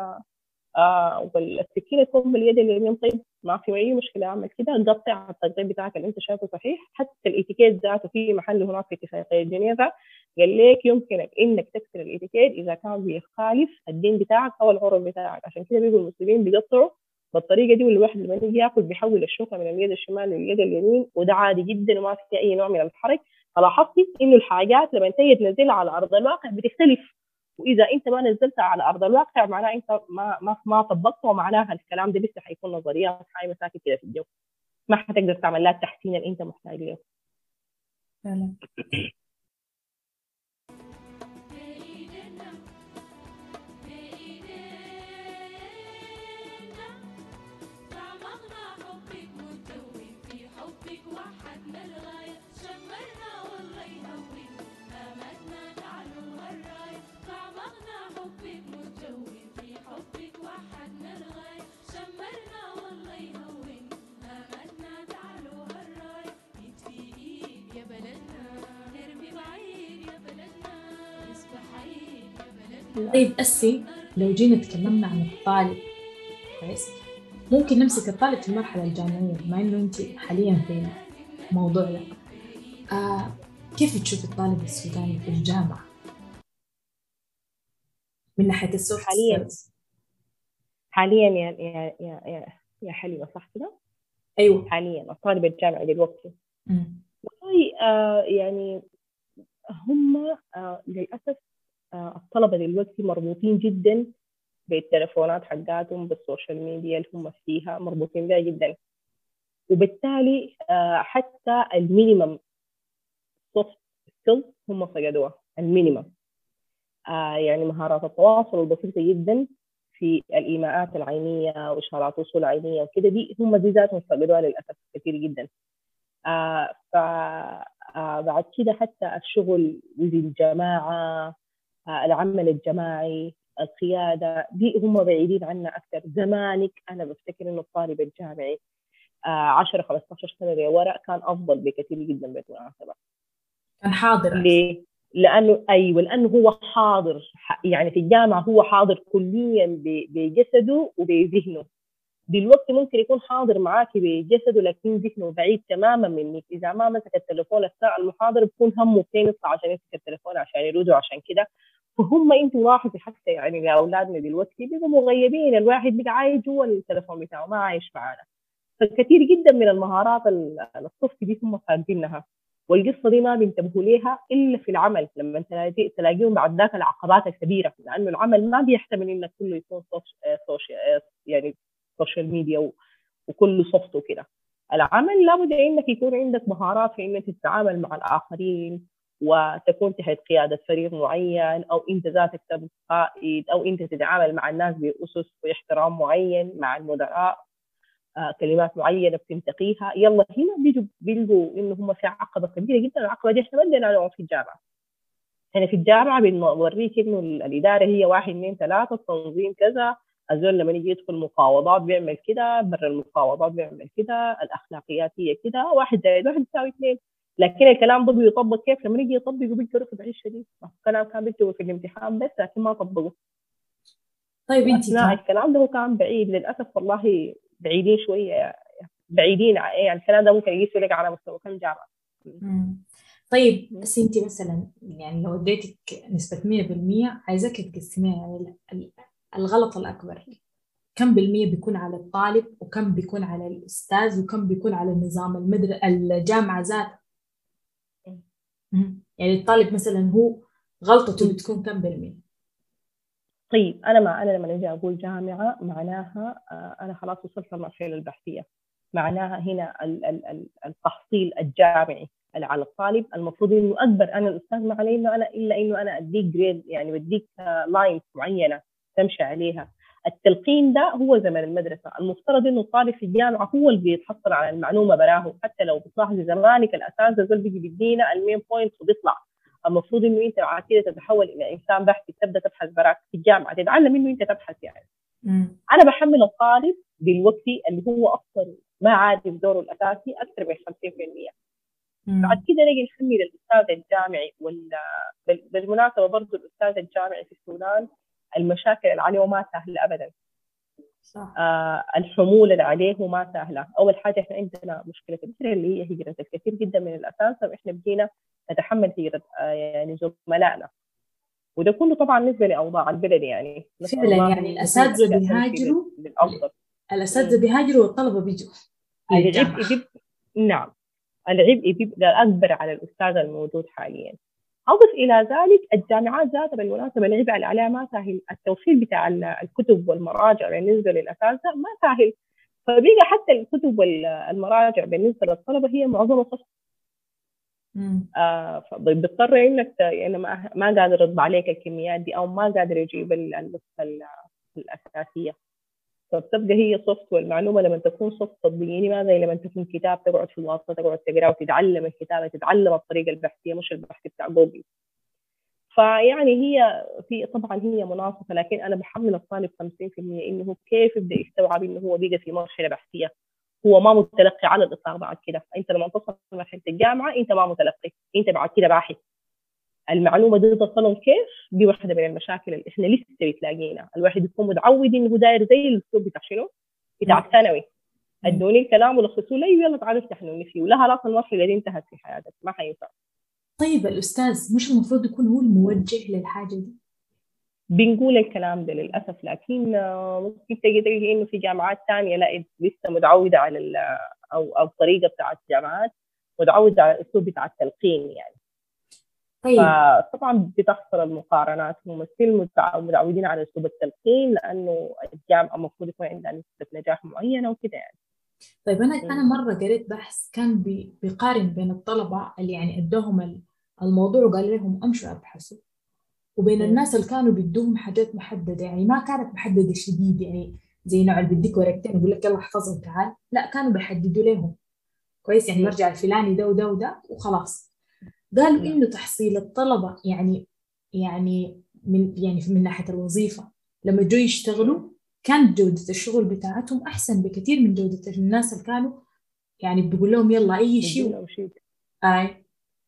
والسكينه تكون باليد اليمين، طيب ما في اي مشكله، اعمل كده قطع التقديم بتاعك اللي انت شايفه صحيح. حتى الاتيكيت ذاته في محل هناك في اتفاقيه جنيفا قال لك يمكنك انك تكسر الاتيكيت اذا كان بيخالف الدين بتاعك او العرف بتاعك. عشان كده بيقولوا المسلمين بيقطعوا بالطريقه دي، والواحد لما يجي ياكل بيحول الشوكه من اليد الشمال لليد اليمين، وده عادي جدا وما في اي نوع من الحرج. فلاحظتي انه الحاجات لما تيجي تنزلها على ارض الواقع بتختلف، واذا انت ما نزلتها على ارض الواقع معناها انت ما طبقته، ومعناها الكلام ده لسه حيكون نظريات، هاي مساكن كده في الجو، ما حتقدر تعمل لها التحسين اللي انت محتاج له. فعلا. طيب أسي، لو جينا تكلمنا عن الطالب، كويس، ممكن نمسك الطالب في المرحلة الجامعية بما إنه أنت حاليا في الموضوع ده. كيف تشوف الطالب السوداني في الجامعة من ناحية السوفت حاليا سكيلز؟ حاليا يا حليمه، صح كده؟ أيوه. حاليا الطالب الجامعي دلوقتي أمم. والله يعني هم للاسف الطلبه دلوقتي مربوطين جدا بالتليفونات حقاتهم، بالسوشيال ميديا اللي هم فيها مربوطين بها جدا، وبالتالي حتى المينيمم سوفت سكيلز هم فقدوها، المينيمم. يعني مهارات التواصل البسيطة جدا في الإيماءات العينية وإشارات وصول عينية وكده، دي هم دي ذاتهم فقدوها للأسف كثير جدا. بعد كده حتى الشغل والجماعة، العمل الجماعي، القيادة، دي هم بعيدين عنا أكثر. زمانك أنا بفتكر إنه الطالب الجامعي 10 15 سنة لورا كان أفضل بكثير جدا بالمناسبة. كان حاضر أكثر. ليه؟ لأنه هو حاضر، يعني في الجامعة هو حاضر كليا بجسده وبذهنه. دلوقتي ممكن يكون حاضر معاك بجسده لكن ذهنه بعيد تماما منك، إذا ما مسك التليفون أثناء المحاضرة بكون همه فين يطلع عشان يمسك التليفون عشان يرد عشان كده. فهم انت لاحظي حتى يعني لاولادنا دلوقتي بيبقوا مغيبين، الواحد بيبقى عايش جوا التليفون بتاعه ما عايش معانا. فكثير جدا من المهارات السوفت دي هم فاقدينها، والقصه دي ما بينتبهوا ليها الا في العمل، لما تلاقيهم بعد ذاك العقبات الكبيره، لانه العمل ما بيحتمل انك كله يكون يعني سوشيال ميديا وكله سوفت وكده. العمل لابد انك يكون عندك مهارات في انك تتعامل مع الاخرين، وتكون تحت قياده فريق معين، او انت ذاتك تبقى قائد، او انت تتعامل مع الناس باسس واحترام معين، مع المدراء كلمات معينه بتنتقيها. يلا هنا بيلقوا انه هم في عقبه كبيره جدا، العقبه دي احنا ما بدنا نقعد في الجامعه. احنا في الجامعه بنوريك انه الاداره هي 1 2 3، التنظيم كذا، الزول لما يجي يدخل مفاوضات بيعمل كده، برا المفاوضات بيعمل كده، الاخلاقيات هي كده، 1+1=2. لكن الكلام ده بيطبق كيف؟ لما يجي يطبقوا بيقدروا في العيش شديد، الكلام كان بيكتبوا في الامتحان بس لكن ما طبقوا. طيب أنت واثناء الكلام ده هو كان بعيد للاسف، والله بعيدين شويه، بعيدين يعني الكلام ده ممكن يقيسوا لك على مستوى كم جامعه. طيب بس انت مثلا يعني لو اديتك نسبة 100%، عايزاك تقسميها، يعني الغلط الأكبر كم بالمية بيكون على الطالب، وكم بيكون على الأستاذ، وكم بيكون على النظام الجامعة ذاته؟ يعني الطالب مثلا هو غلطته بتكون كم بالمية؟ طيب أنا لما أجي أقول جامعة معناها أنا خلاص وصلت للمرحلة البحثية. معناها هنا التحصيل الجامعي اللي على الطالب المفروض إنه أكبر. أنا الأستاذ ما علي إنه أنا إلا إنه أنا أديك جريد، يعني بديك لاينز معينة تمشي عليها. التلقين ده هو زمن المدرسة. المفترض إنه الطالب في الجامعة هو اللي بيتحصل على المعلومة براه. حتى لو بتلاحظي زمانك الأساتذة دول بيجي بيدينا المين بوينتس وبيطلع. المفروض انه انت بعد كده تتحول الى انسان بحثي، تبدا تبحث براك في الجامعه، تتعلم انه انت تبحث يعني. انا بحمل الطالب دلوقتي اللي هو اصلا ما عارف دوره الاساسي اكثر من 50%. بعد كده نجي نحمل الاستاذ الجامعي بالمناسبه برضه الاستاذ الجامعي في السودان المشاكل اللي عليه ما سهله ابدا. صح. الحمول اللي عليه ما سهله. اول حاجه احنا عندنا مشكله كبيره اللي هي هجره الكثير جدا من الاساتذه، واحنا بدينا نتحمل هجره يعني زملائنا، وده كله طبعا نسبه لاوضاع البلد. يعني نسال فعلا الله يعني انه هي الأساتذة الاشياء تمشي بيهاجروا، للافضل. الأساتذة بيهاجروا والطلبة بيجوا للجامعة. العبء نعم، العبء بيبقى اكبر على الاستاذ الموجود حاليا. اضف الى ذلك الجامعات ذاتها بالمناسبه العبء اللي عليها ما سهل. التوفير بتاع الكتب والمراجع بالنسبه للاساتذه ما سهل، فبقى حتى الكتب والمراجع بالنسبه للطلبه هي معظمها صفر. فبتضطر انك يعني ما قادر يطبع عليك الكميات دي، او ما قادر يجيب النسخه الاساسيه، فبتبقى هي صفت. والمعلومه لما تكون صفت تطبيقيني ما زي لما تكون كتاب تقعد في الواسطه تقعد تقرا وتتعلم الكتابه، تتعلم الطريقه البحثيه مش البحث بتاع جوجل. فيعني هي في طبعا هي مناصفه، لكن انا بحمل الطالب 50% انه كيف يبدا يستوعب انه هو بقى في مرحله بحثيه. هو ما متلقي على الاطلاق بعد كده. انت لما تصل مرحله الجامعه انت ما متلقي، انت بعد كده باحث. المعلومه دي تصلهم كيف؟ دي واحده من المشاكل اللي احنا لسه بتلاقينا. الواحد يكون متعود انه داير زي الاسلوب بتاع شنو؟ بتاع الثانوي. ادوني الكلام ولخصوا لي يلا تعالوا افتحوا فيه، ولا خلاص المرحله دي انتهت في حياتك، ما حينفع. طيب الأستاذ مش المفروض يكون هو الموجه للحاجة دي؟ بنقول الكلام ده للاسف، لكن ممكن تلاقي انه في جامعات ثانيه لا لسه متعوده على او الطريقه بتاعت الجامعات متعوده على الاسلوب بتاع التلقين يعني. طيب. فطبعا بتحصل المقارنات. هم ستيل متعودين على اسلوب التلقين لانه الجامعه المفروض يكون عندها نسبه نجاح معينه وكده يعني. طيب أنا مرة قريت بحث كان بيقارن بين الطلبة اللي يعني أدوهم الموضوع وقال لهم أمشوا أبحثوا، وبين الناس اللي كانوا بيدوهم حاجات محددة، يعني ما كانت محددة شديد، يعني زي نوع اللي بيديك ورقتين ويقول لك يلا احفظهم تعال، لا كانوا بيحددوا لهم كويس، يعني المرجع الفلاني ده وده وده وخلاص. قالوا إنه تحصيل الطلبة يعني من ناحية الوظيفة لما جو يشتغلوا كانت جودة الشغل بتاعتهم أحسن بكثير من جودة الناس اللي كانوا يعني بيقول لهم يلا أي شيء. آي.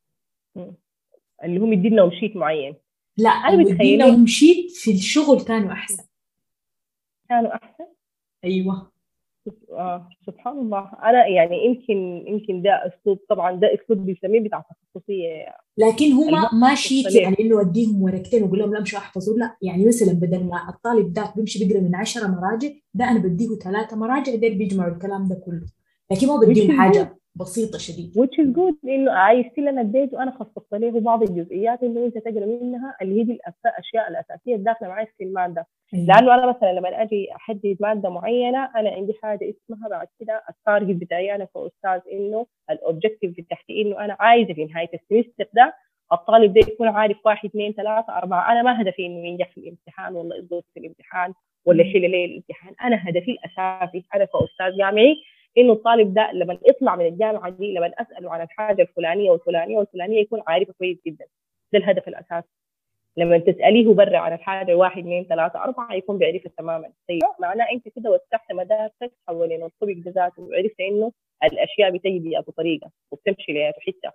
اللي هم يدينا شيت معين. لا أنا يدينا لهم شيت في الشغل كانوا أحسن. كانوا أحسن. أيوة. سبحان الله. أنا يعني يمكن ده أسلوب، طبعا ده أسلوب بيسميه بتاع تخصصية، لكن هو ما شيت يعني انه اديهم ورقتين واقول لهم لا امشوا احفظوا، لا يعني مثلا بدل ما الطالب ذاك بيمشي بيقرا من 10 مراجع، ده انا بديه 3 مراجع ديل بيجمعوا الكلام ده كله، لكن ما بديهم حاجه بسيطه شديد. which is good انه عايز انا اديته، انا خصصت له بعض الجزئيات انه انت تقرا منها اللي هي دي الاشياء الاساسيه الداخله معي في الماده. لانه انا مثلا لما اجي احدد ماده معينه انا عندي حاجه اسمها بعد كده التارجت بتاعي انا كاستاذ، انه الاوبجيكتيف بتاعتي انه انا عايزه في نهايه السمستر ده الطالب ده يكون عارف 1 2 3 4. انا ما هدفي انه ينجح في الامتحان ولا يضبط في الامتحان ولا يحل لي الامتحان. انا هدفي الاساسي انا كاستاذ جامعي انه الطالب ده لما يطلع من الجامعه دي لما اساله عن الحاجه الفلانيه والفلانيه والفلانيه يكون عارفها كويس جدا. ده الهدف الاساسي. لما تساليه برا عن الحاجه 1 2 3 4 يكون بيعرفها تماما. طيب معناه انت كده وسعت مدارك حوالين الطبق ده ذاته، وعرفت انه الاشياء بتجي بأي طريقه وبتمشي لها حته.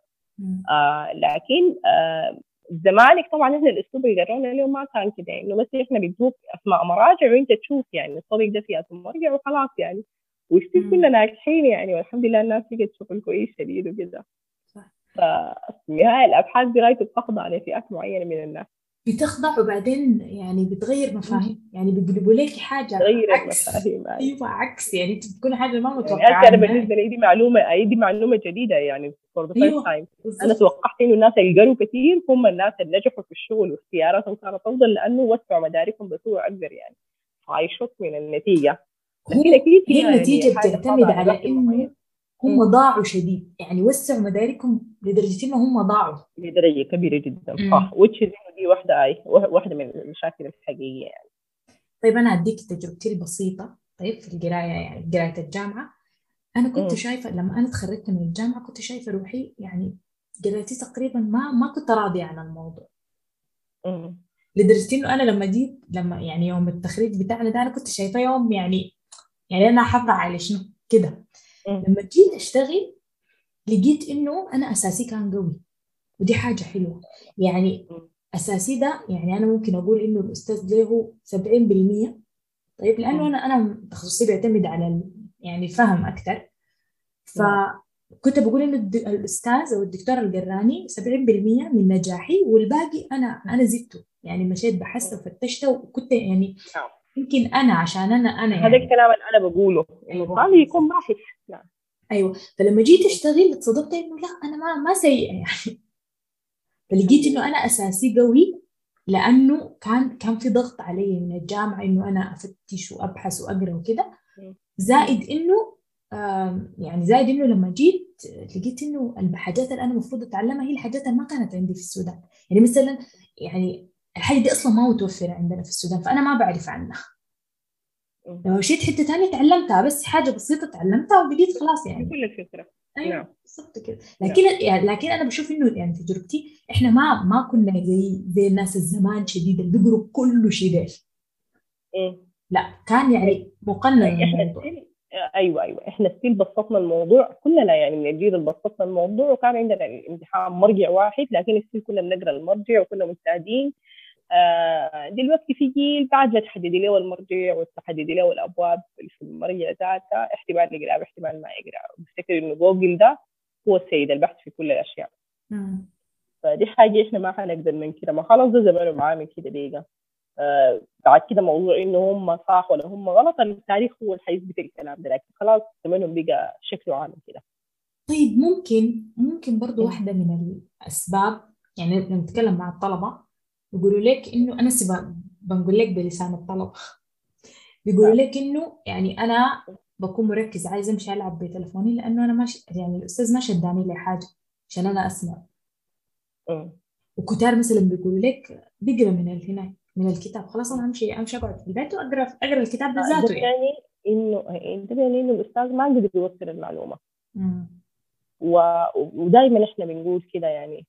لكن زمانك طبعا احنا الاسلوب اللي قررنا اليوم ما كان كده، انه بس احنا بندوك اسماء مراجع وانت تشوف يعني الطبق ده فيها مرجع وخلاص يعني، وستيل كنا ناجحين يعني، والحمد لله الناس لقت شغل كويس شديد وكده. ففي نهاية الابحاث دي غايته بتخضع لفئات معينه من الناس. بتخضع وبعدين يعني بتغير مفاهيم، يعني بيقلبوا لك حاجة تغير عكس. المفاهيم هاي. ايوه عكس، يعني انت بتكون حاجة ما يعني متوقعة انا بالنسبه نهائي. لي دي معلومه جديده يعني for the first ايوه time. انا بالضبط. توقعت انه الناس اللي قالوا كثير هم الناس اللي نجحوا في الشغل واختياراتهم كانت افضل لانه وسعوا مداركهم بصوره اكبر يعني. فعايشوك من النتيجه. لكن اكيد هي فيها يعني النتيجة حاجه بتعتمد خاضعه على لبحث انه معين. هم ضاعوا شديد، يعني وسعوا مداركهم لدرجة انه هم ضاعوا. بدرجه كبيره جدا صح، امم. which is إنه دي واحده من المشاكل الحقيقيه يعني. طيب انا هديك تجربتي البسيطة. طيب في القراية، يعني قراية الجامعة، انا كنت امم. شايفة لما انا تخرجت من الجامعة كنت شايفة روحي يعني قرايتي تقريبا ما كنت راضية عن الموضوع. امم. لدرجة انه انا لما جيت، لما يعني يوم التخريج بتاعنا ده انا كنت شايفاه يوم يعني انا حافظة على شنو كده. امم. لما جيت اشتغل لقيت انه انا اساسي كان قوي، ودي حاجة حلوة. يعني اساسي ده يعني انا ممكن اقول انه الاستاذ له 70%. طيب لانه انا تخصصي بيعتمد على يعني الفهم اكثر. نعم. فكنت بقول انه الاستاذ او الدكتور القراني 70% من نجاحي، والباقي انا زدته، يعني مشيت بحثت وفتشت وكنت يعني نعم. يمكن انا عشان انا هذا يعني. الكلام اللي انا بقوله انه ايوه الطالب يكون باحث. نعم. ايوه. فلما جيت اشتغل اتصدمت انه لا انا ما سيئه يعني. الحمد فلقيت انه لله. انا اساسي قوي، لانه كان في ضغط علي من الجامعه انه انا افتش وابحث واقرا وكده. مم. مم. زائد انه يعني زائد انه لما جيت لقيت انه الحاجات اللي انا المفروض اتعلمها هي الحاجات اللي ما كانت عندي في السودان. يعني مثلا يعني الحاجه دي اصلا ما متوفره عندنا في السودان، فانا ما بعرف عنها. مم. لما مشيت حته ثانيه تعلمتها، بس حاجه بسيطه تعلمتها وبقيت خلاص يعني. بكل الفكرة. ايوه نعم. بالضبط كده. نعم. لكن انا بشوف انه يعني تجربتي احنا ما كنا زي الناس الزمان شديد اللي بيقروا كل شيء ده. مم. لا كان يعني مقنن احنا الموضوع. ستيل. ايوه احنا ستيل بسطنا الموضوع كلنا يعني من الجيل اللي بسطنا الموضوع، وكان عندنا الامتحان مرجع واحد لكن ستيل كنا بنقرا المرجع وكنا مجتهدين. دلوقتي في جيل بعد ما تحددي له المرجع وتحددي له الابواب في المرجع ذاتها، احتمال يقرا احتمال ما يقرا، بفتكر انه جوجل ده هو السيد البحث في كل الاشياء. مم. فدي حاجه احنا ما حنقدر ننكرها، ما خلاص ده زمانه معاه من كده بيجا. بعد كده موضوع انه هم صح ولا هم غلط، التاريخ هو اللي حيثبت الكلام ده، لكن خلاص زمانهم بقى شكله عامل كده. طيب ممكن برضو واحدة من الأسباب، يعني لما نتكلم مع الطلبة يقولوا لك إنه أنا بنقول لك بلسان الطلبة. بيقولوا نعم. لك إنه يعني أنا بكون مركز عايزة أمشي ألعب بتلفوني لأنه أنا ماشي، يعني الأستاذ ما شداني لي حاجة عشان أنا أسمع. مم. وكتار مثلا بيقولوا لك بيقرا من هناك من الكتاب، خلاص أنا أمشي أقعد في البيت وأقرأ الكتاب ده بذاته يعني. يعني انه الاستاذ ما قدر يوصل المعلومه. مم. ودائما احنا بنقول كده يعني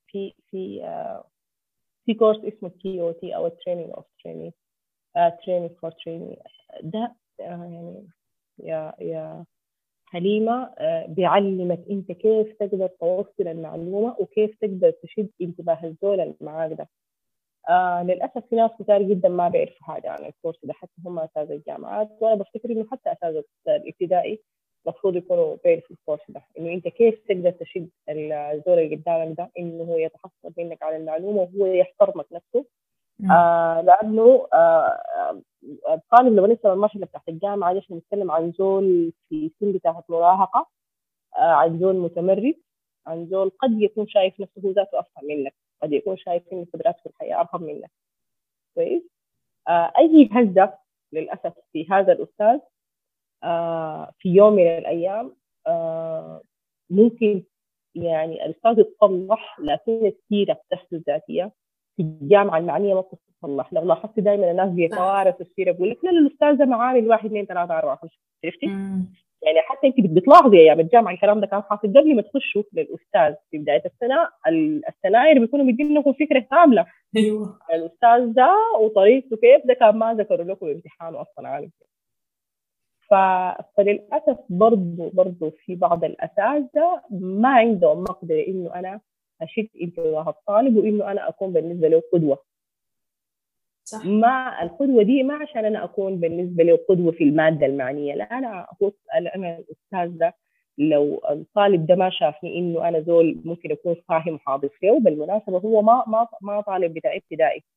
في كورس اسمه تي او تي او تريننج اوف تريننج، تريننج فور تريننج. ده يعني يا حليمة بيعلمك انت كيف تقدر توصل المعلومة وكيف تقدر تشد انتباه الزول اللي معاك ده. للأسف في ناس كتير جدا ما بيعرفوا حاجة عن الكورس ده، حتى هم أساتذة الجامعات، وأنا بفتكر إنه حتى أساتذة الابتدائي المفروض يكونوا بيعرفوا الكورس ده، إنه أنت كيف تقدر تشد الزول اللي قدامك ده إنه هو يتحصل منك على المعلومة وهو يحترمك نفسه. مم. لأنه الطالب لما نسأل المرحلة بتاعت الجامعة دي، إحنا بنتكلم عن زول في سن بتاعت مراهقة، عن زول متمرد، عن زول قد يكون شايف نفسه هو ذاته أفهم منك، قد يكون شايف إن قدراته في الحياة أرهب منك. كويس. أي هزة للأسف في هذا الأستاذ في يوم من الأيام ممكن يعني الأستاذ يتصلح، لكن السيرة بتاعته الذاتية في الجامعة المعنية ما بتتصلح. لو لاحظت دائما الناس صح. بيتوارثوا السيرة، بيقول لك لا الأستاذ ده معامل 1 2 3 4 5. عرفتي؟ مم. يعني حتى انت بتلاحظي ايام الجامعه الكلام ده كان حاصل قبل ما تخشوا للاستاذ في بدايه السنه. السناير بيكونوا مدينكم فكره كامله أيوه. عن الاستاذ ده وطريقته كيف، ده كان ما ذكروا لكم الامتحان اصلا عامل كيف. ف... فللاسف برضه في بعض الاساتذه ما عندهم مقدره انه انا اشد انتباه الطالب وانه انا اكون بالنسبه له قدوه. صح. ما القدوه دي ما عشان انا اكون بالنسبه له قدوه في الماده المعنيه، لا انا انا الاستاذ ده لو الطالب ده ما شافني انه انا زول ممكن اكون فاهم وحاضر له. بالمناسبه هو ما طالب بتاع ابتدائي،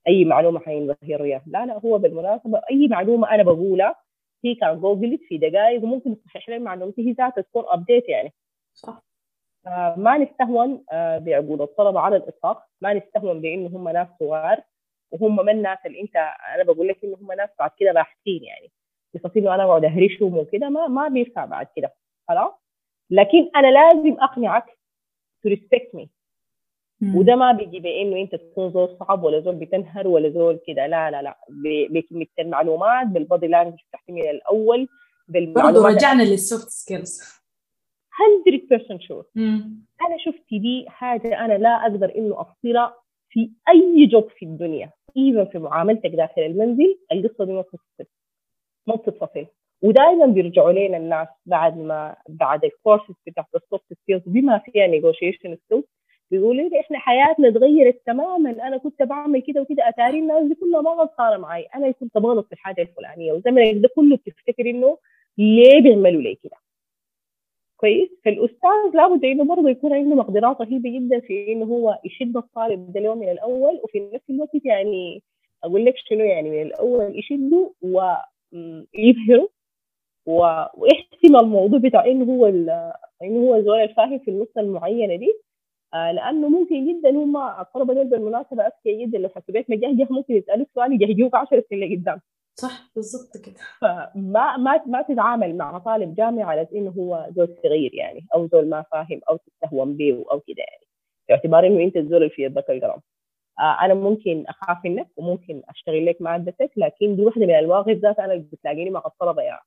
اي معلومه حينبهروا اياها. لا لا، هو بالمناسبه اي معلومه انا بقولها هي كان جوجلت في دقائق وممكن تصحح لي معلومتي هي ذاتها تكون ابديت يعني. صح. ما نستهون بعقول الطلبه على الاطلاق، ما نستهون بانه هم ناس صغار وهم من الناس اللي انت، انا بقول لك انه هم ناس بعد كده باحثين يعني. قصص انه انا اقعد اهرشهم وكده ما بينفع بعد كده خلاص. لكن انا لازم اقنعك to respect me. وده ما بيجي بانه انت تكون زول صعب ولا زول بتنهر ولا زول كده، لا لا لا، بكميه المعلومات، بالبادي لانجوج بتاعتي من الاول، برضه بالمعلومات رجعنا للسوفت سكيلز. 100% شور. انا شفت دي حاجه انا لا اقدر انه افصلها في اي جوب في الدنيا، ايفن في معاملتك داخل المنزل القصه دي ما بتتفصل. ودائما بيرجعوا لنا الناس بعد الكورسز بتاعت السوفت سكيلز بما فيها نيغوشيشن سكيلز، بيقولوا لي احنا حياتنا اتغيرت تماما، انا كنت بعمل كده وكده، اتاري الناس دي كلها ما غلطانه معي، انا كنت بغلط في الحاجه الفلانيه، وزمنك ده كله بتفتكر انه ليه بيعملوا لي كده. كويس. فالاستاذ لابد انه برضه يكون عنده مقدرات رهيبه جدا في انه هو يشد الطالب ده اليوم من الاول، وفي نفس الوقت يعني اقول لك شنو يعني من الاول يشده ويبهره ويحسم الموضوع بتاع انه هو زول الفاهم في النقطه المعينه دي. لانه ممكن جدا هم الطلبه دول بالمناسبه اذكياء جدا، لو حسبت مجهجه ممكن يسالوك سؤال يجهجوك 10 سنين لقدام. صح بالضبط كده. فما تتعامل مع طالب جامعي على انه هو زول صغير يعني، او زول ما فاهم او تستهون به او كده يعني، باعتبار انه انت الزول اللي في يدك القلم. انا ممكن اخاف منك وممكن اشتغل لك مادتك، لكن دي واحده من المواقف ذات انا اللي بتلاقيني مع الطلبه يعني.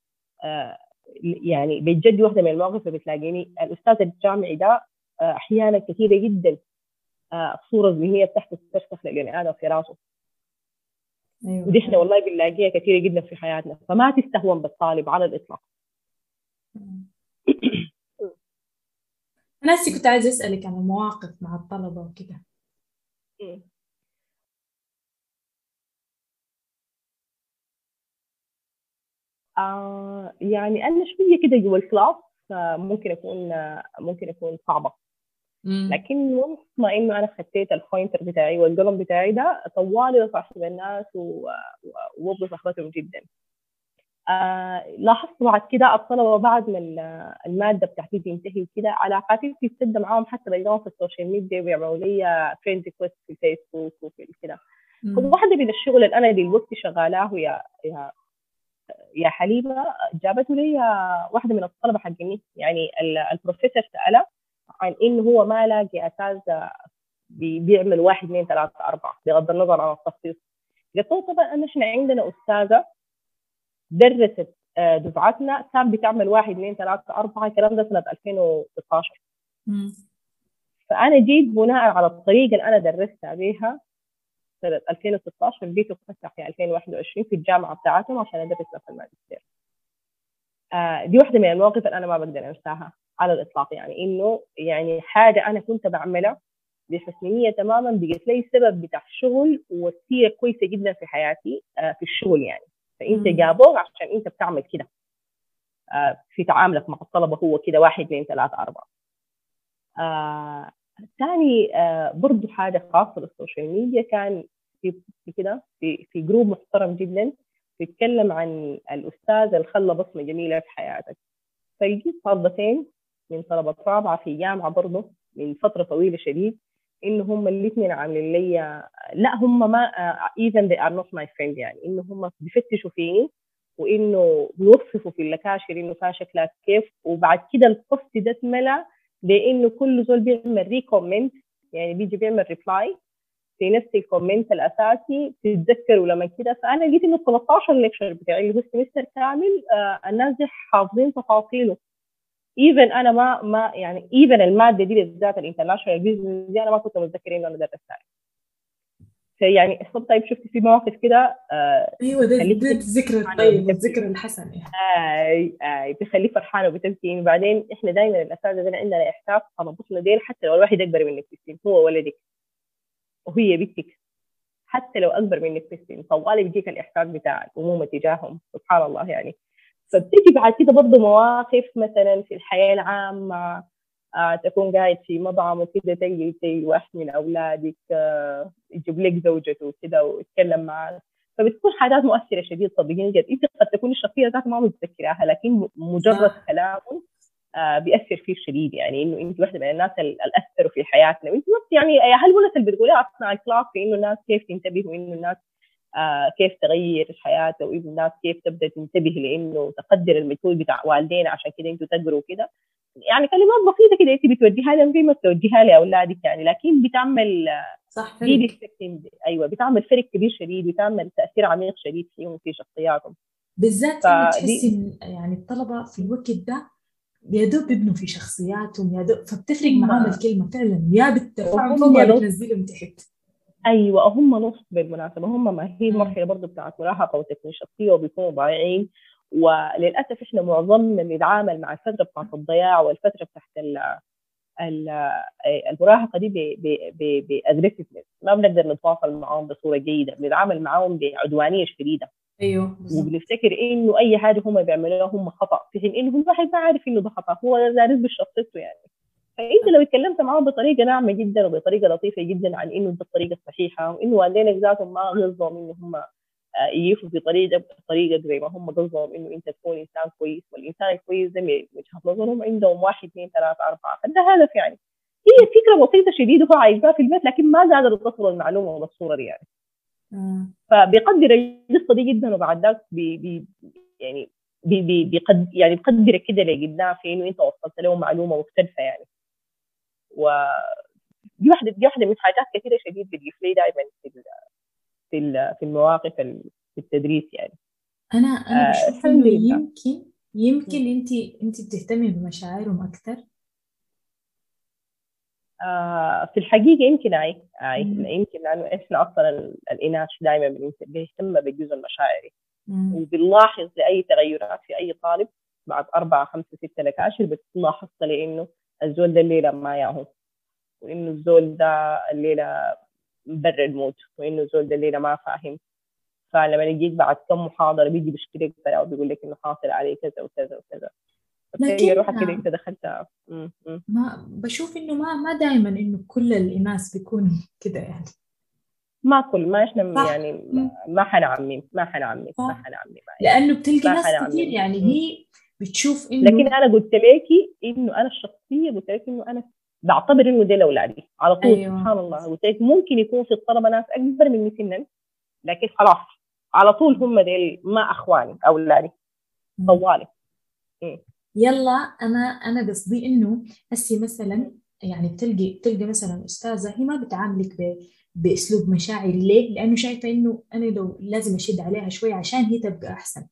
يعني بجد واحده من المواقف اللي بتلاقيني الاستاذ الجامعي ده احيانا كثيره جدا الصوره الذهنيه بتاعته بترسخ للبني ادم في راسه. ايوه ودي احنا والله بنلاقيها كثيره جدا في حياتنا، فما تستهون بالطالب على الاطلاق. انا هسه كنت عايزه اسالك عن المواقف مع الطلبه وكده. يعني انا شويه كده جوا الكلاس ممكن اكون صعبه، لكن وانس ما انه انا خديت البوينتر بتاعي والقلم بتاعي ده طوالي بصاحب الناس ووظف اخواتهم جدا. لاحظت بعد كده الطلبه بعد ما الماده بتاعتي تنتهي كده علاقاتي بتبدا معاهم، حتى بلقاهم في السوشيال ميديا ويعملوا لي فريند ريكوست في الفيسبوك وفي كده. هو واحده من الشغل اللي انا دلوقتي شغالاه يا حليمه، جابته لي واحده من الطلبه حقني، يعني البروفيسور سالها عن انه هو ما لاقي اساس بيعمل 1 2 3 4 بغض النظر عن التخصيص. قلت له طبعا احنا عندنا استاذه درست دفعتنا كان بتعمل 1 2 3 4، الكلام ده سنه 2016. فانا جيت بناء على الطريقه اللي انا درستها بها سنه 2016 بديت اتفتح في 2021 في الجامعه بتاعتهم عشان ادرس في الماجستير. دي واحده من المواقف اللي انا ما بقدر انساها على الاطلاق، يعني انه يعني حاجه انا كنت بعملها بحسن نيه تماما بقت لي سبب بتاع شغل وسيله كويسه جدا في حياتي في الشغل يعني. فانت جابوك عشان انت بتعمل كده في تعاملك مع الطلبه، هو كده 1 2 3 4. ثاني برضو حاجه خاصه بالسوشيال ميديا، كان في كده في جروب محترم جدا بيتكلم عن الاستاذ اللي خلى بصمه جميله في حياتك. فلقيت طالبتين من طلبه رابعه في جامعه برضه من فتره طويله شديد، انه هم الاثنين عاملين لي لا هم ما even they are not my friend، يعني انه هم بيفتشوا فيني وانه بيوصفوا في الكاشر انه كان شكلها كيف. وبعد كده البوست ده اتملى بانه كل زول بيعمل ريكومنت، يعني بيجي بيعمل ريبلاي في نفس الكومنت الاساسي تتذكروا لما كده. فانا لقيت انه 13 ليكشر بتاعي اللي هو السمستر كامل الناس دي حافظين تفاصيله. ايفن انا ما يعني ايفن الماده دي بالذات الانترناشونال بيزنس دي انا ما كنت متذكره انه انا درستها. فيعني طيب شفت في مواقف كده ايوه ده الذكر الطيب والذكر الحسن يعني. بتخليه فرحان وبتبكي. بعدين احنا دائما الاساتذه دي عندنا احساس طلبتنا ديل حتى لو الواحد اكبر منك في السن، هو ولدك وهي بنتك، حتى لو اكبر منك في السن طوالي بيجيك الاحساس بتاع الامومه تجاههم، سبحان الله يعني. فبتيجي بعد كده برضه مواقف مثلا في الحياه العامه تكون قاعد في مطعم وكده تلقي واحد من أولادك يجيب لك زوجته وكده ويتكلم معك، فبتكون حاجات مؤثرة شديد صدقيني جد. أنت قد تكون الشخصية ذاتها ما متذكراها، لكن مجرد صح. كلام بيأثر فيه شديد، يعني إنه أنت واحدة من الناس اللي أثروا في حياتنا. وأنت بس يعني هل الجملة اللي بتقوليها أثناء الكلاس في إنه الناس كيف تنتبه، وإنه الناس كيف تغير حياتها، وإنه الناس كيف تبدأ تنتبه لإنه تقدر المجهود بتاع والدينا عشان كده أنتوا تقروا كده، يعني كلمات بسيطة كده أنت بتوديها لهم زي ما بتوديها لأولادك يعني، لكن بتعمل صح، دي فرق. أيوة بتعمل فرق كبير شديد، بتعمل تأثير عميق شديد فيهم في شخصياتهم. بالذات انه تحسي فدي ان يعني الطلبة في الوقت ده يا دوب يبنوا في شخصياتهم، يا دوب، فبتفرق هم معاهم الكلمة فعلا، يا بترفعهم فوق وهم يا نص، بتنزلهم تحت. ايوه هم نص بالمناسبه، هم ما هي مم. المرحله برضه بتاعت مراهقه وتكوين شخصيه وبيكونوا ضايعين. وللاسف احنا معظمنا بنتعامل مع الفتره بتاعت الضياع والفتره بتاعت ال- المراهقه دي باجريسفنس، ما بنقدر نتواصل معاهم بصوره جيده، بنتعامل معاهم بعدوانيه شديده، ايوه بالضبط. وبنفتكر انه اي حاجه هم بيعملوها هم خطا، في حين انه الواحد ما عارف انه ده خطا، هو دارس بشخصيته يعني. فانت لو اتكلمت معاهم بطريقه ناعمه جدا وبطريقه لطيفه جدا عن انه دي الطريقه الصحيحه، وانه والدينك ذاتهم ما غلظهم انه هم يجيبوا في طريقه زي ما هم قصدهم انه انت تكون انسان كويس، والانسان الكويس ده من وجهه نظرهم عندهم واحد اثنين ثلاثه اربعه، فده هدف يعني. هي فكره بسيطه شديده هو عايزها في البيت، لكن ما قادر تصل المعلومه بالصوره دي يعني. فبيقدر القصه دي جدا، وبعد ذاك يعني يعني بيقدرك كده لقدام في انه انت وصلت له معلومه مختلفه يعني. ودي واحده من حاجات كثيره شديد بتجيب لي دائما في المواقف في التدريس يعني. انا بشوف الحمد انه لله. يمكن انت بتهتمي بمشاعرهم اكثر. في الحقيقه يمكن مم. يمكن لانه احنا اصلا الاناث دائما بنهتم بالجزء المشاعري، مم. وبنلاحظ لاي تغيرات في اي طالب بعد 4 5 6 لك 10 بتلاحظ لانه الزول ده الليله ما ياهو، وانه الزول ده الليله مبرد موت، وانه الزول ده الليله ما فاهم. فلما يجيك بعد كم محاضره بيجي بيشكي لك بلاء وبيقول لك انه حاصل عليه كذا وكذا وكذا، فبتلقى لكن روحك كده انت دخلت. ما بشوف انه ما دائما انه كل الاناث بيكونوا كده يعني. ما احنا صح. يعني مم. ما صح. حنعمم يعني. لانه بتلقي ما ناس كثير حنعمم. يعني هي بتشوف لكن انه. انا قلت لك انه انا الشخصيه، قلت لك انه انا بعتبر انه دي الاولادي على طول. ايوه. سبحان الله، قلت لك ممكن يكون في الطلبه ناس اكبر مني سنا، لكن خلاص على طول هم ديل ما اخواني اولادي مم. طوالي. يلا، انا قصدي انه هسي مثلا يعني بتلقي مثلا استاذه هي ما بتعاملك باسلوب مشاعري، ليه؟ لانه شايفه انه انا لو لازم اشد عليها شوي عشان هي تبقى احسن،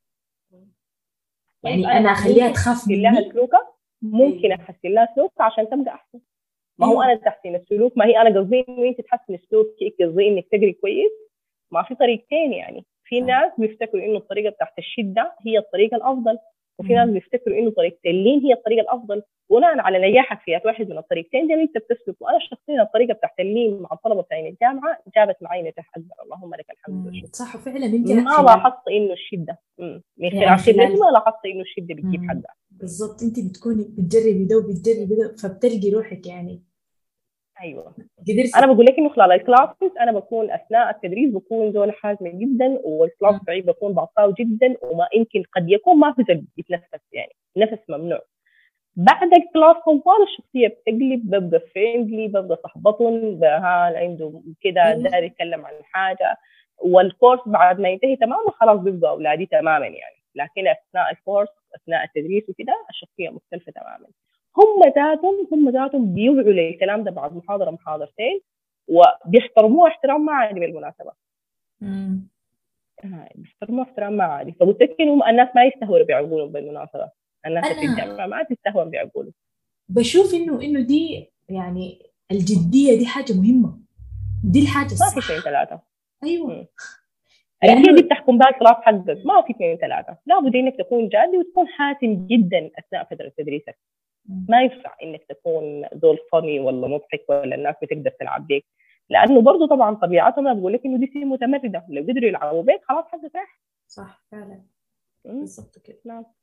طيب يعني انا انا اخليها ممكن تخاف احسن لها مني. سلوكها، ممكن ايوه. احسن لها سلوكها عشان تبقى احسن. ما هو ايوه. انا تحسين السلوك، ما هي انا قصدي انه انت تحسن سلوكك، قصدي انك تقري كويس. ما في طريقتين يعني، في صح. ناس بيفتكروا انه الطريقه بتاعت الشده هي الطريقه الافضل، وفي ناس مم. بيفتكروا انه طريقه اللين هي الطريقه الافضل. بناء على نجاحك في واحد من الطريقتين دي انت بتسلك. وانا شخصيا الطريقه بتاعت اللين مع الطلبه بتاعين الجامعه جابت معي نجاح اكبر، اللهم لك الحمد والشكر. صح، وفعلا انت ما خلال لاحظت انه الشده من يعني خلال خبرتي خلال ما لاحظت انه الشده بتجيب حقها. بالضبط انت بتكوني بتجربي ده وبتجربي ده فبتلقي روحك يعني ايوه. انا قدرتي. بقول لك انه خلال الكلاسز انا بكون اثناء التدريس بكون زول حازمه جدا، والكلاس مم. بتاعي بكون بعطاه جدا، وما يمكن قد يكون ما في زول يتنفس يعني، نفس ممنوع. بعد الكلاس طوال الشخصيه بتقلب، ببقى فريندلي، ببقى صحبتهم بها عنده كده ايوه. داير يتكلم عن حاجه. والكورس بعد ما ينتهي تماما خلاص بيبقى اولادي تماما يعني، لكن اثناء الكورس اثناء التدريس وكده الشخصيه مختلفه تماما. هم ذاتهم بيوعوا للكلام ده بعد محاضره محاضرتين، وبيحترموه احترام ما عادي بالمناسبه. مم. بيحترموه احترام ما عادي. فقلت لك انه الناس ما يستهونوا بعقولهم بالمناسبه، الناس في انا الجامعه ما تستهون بعقولهم. بشوف انه دي يعني الجديه دي حاجه مهمه، دي الحاجه ما في اثنين الصح. ثلاثه. ايوه. الاشياء دي لانه بتحكم بها الكلاس حقك، ما في اثنين ثلاثه. لابد انك تكون جادي وتكون حاسم جدا اثناء فتره تدريسك. ما ينفع انك تكون ذول فني ولا مضحك ولا الناس بتقدر تلعب بيك، لانه برضه طبعا طبيعتهم. انا بقول لك انه دي سي متمرده، لو قدروا يلعبوا بيك خلاص حقك راح. صح فعلا. مم. بالضبط كده. نعم.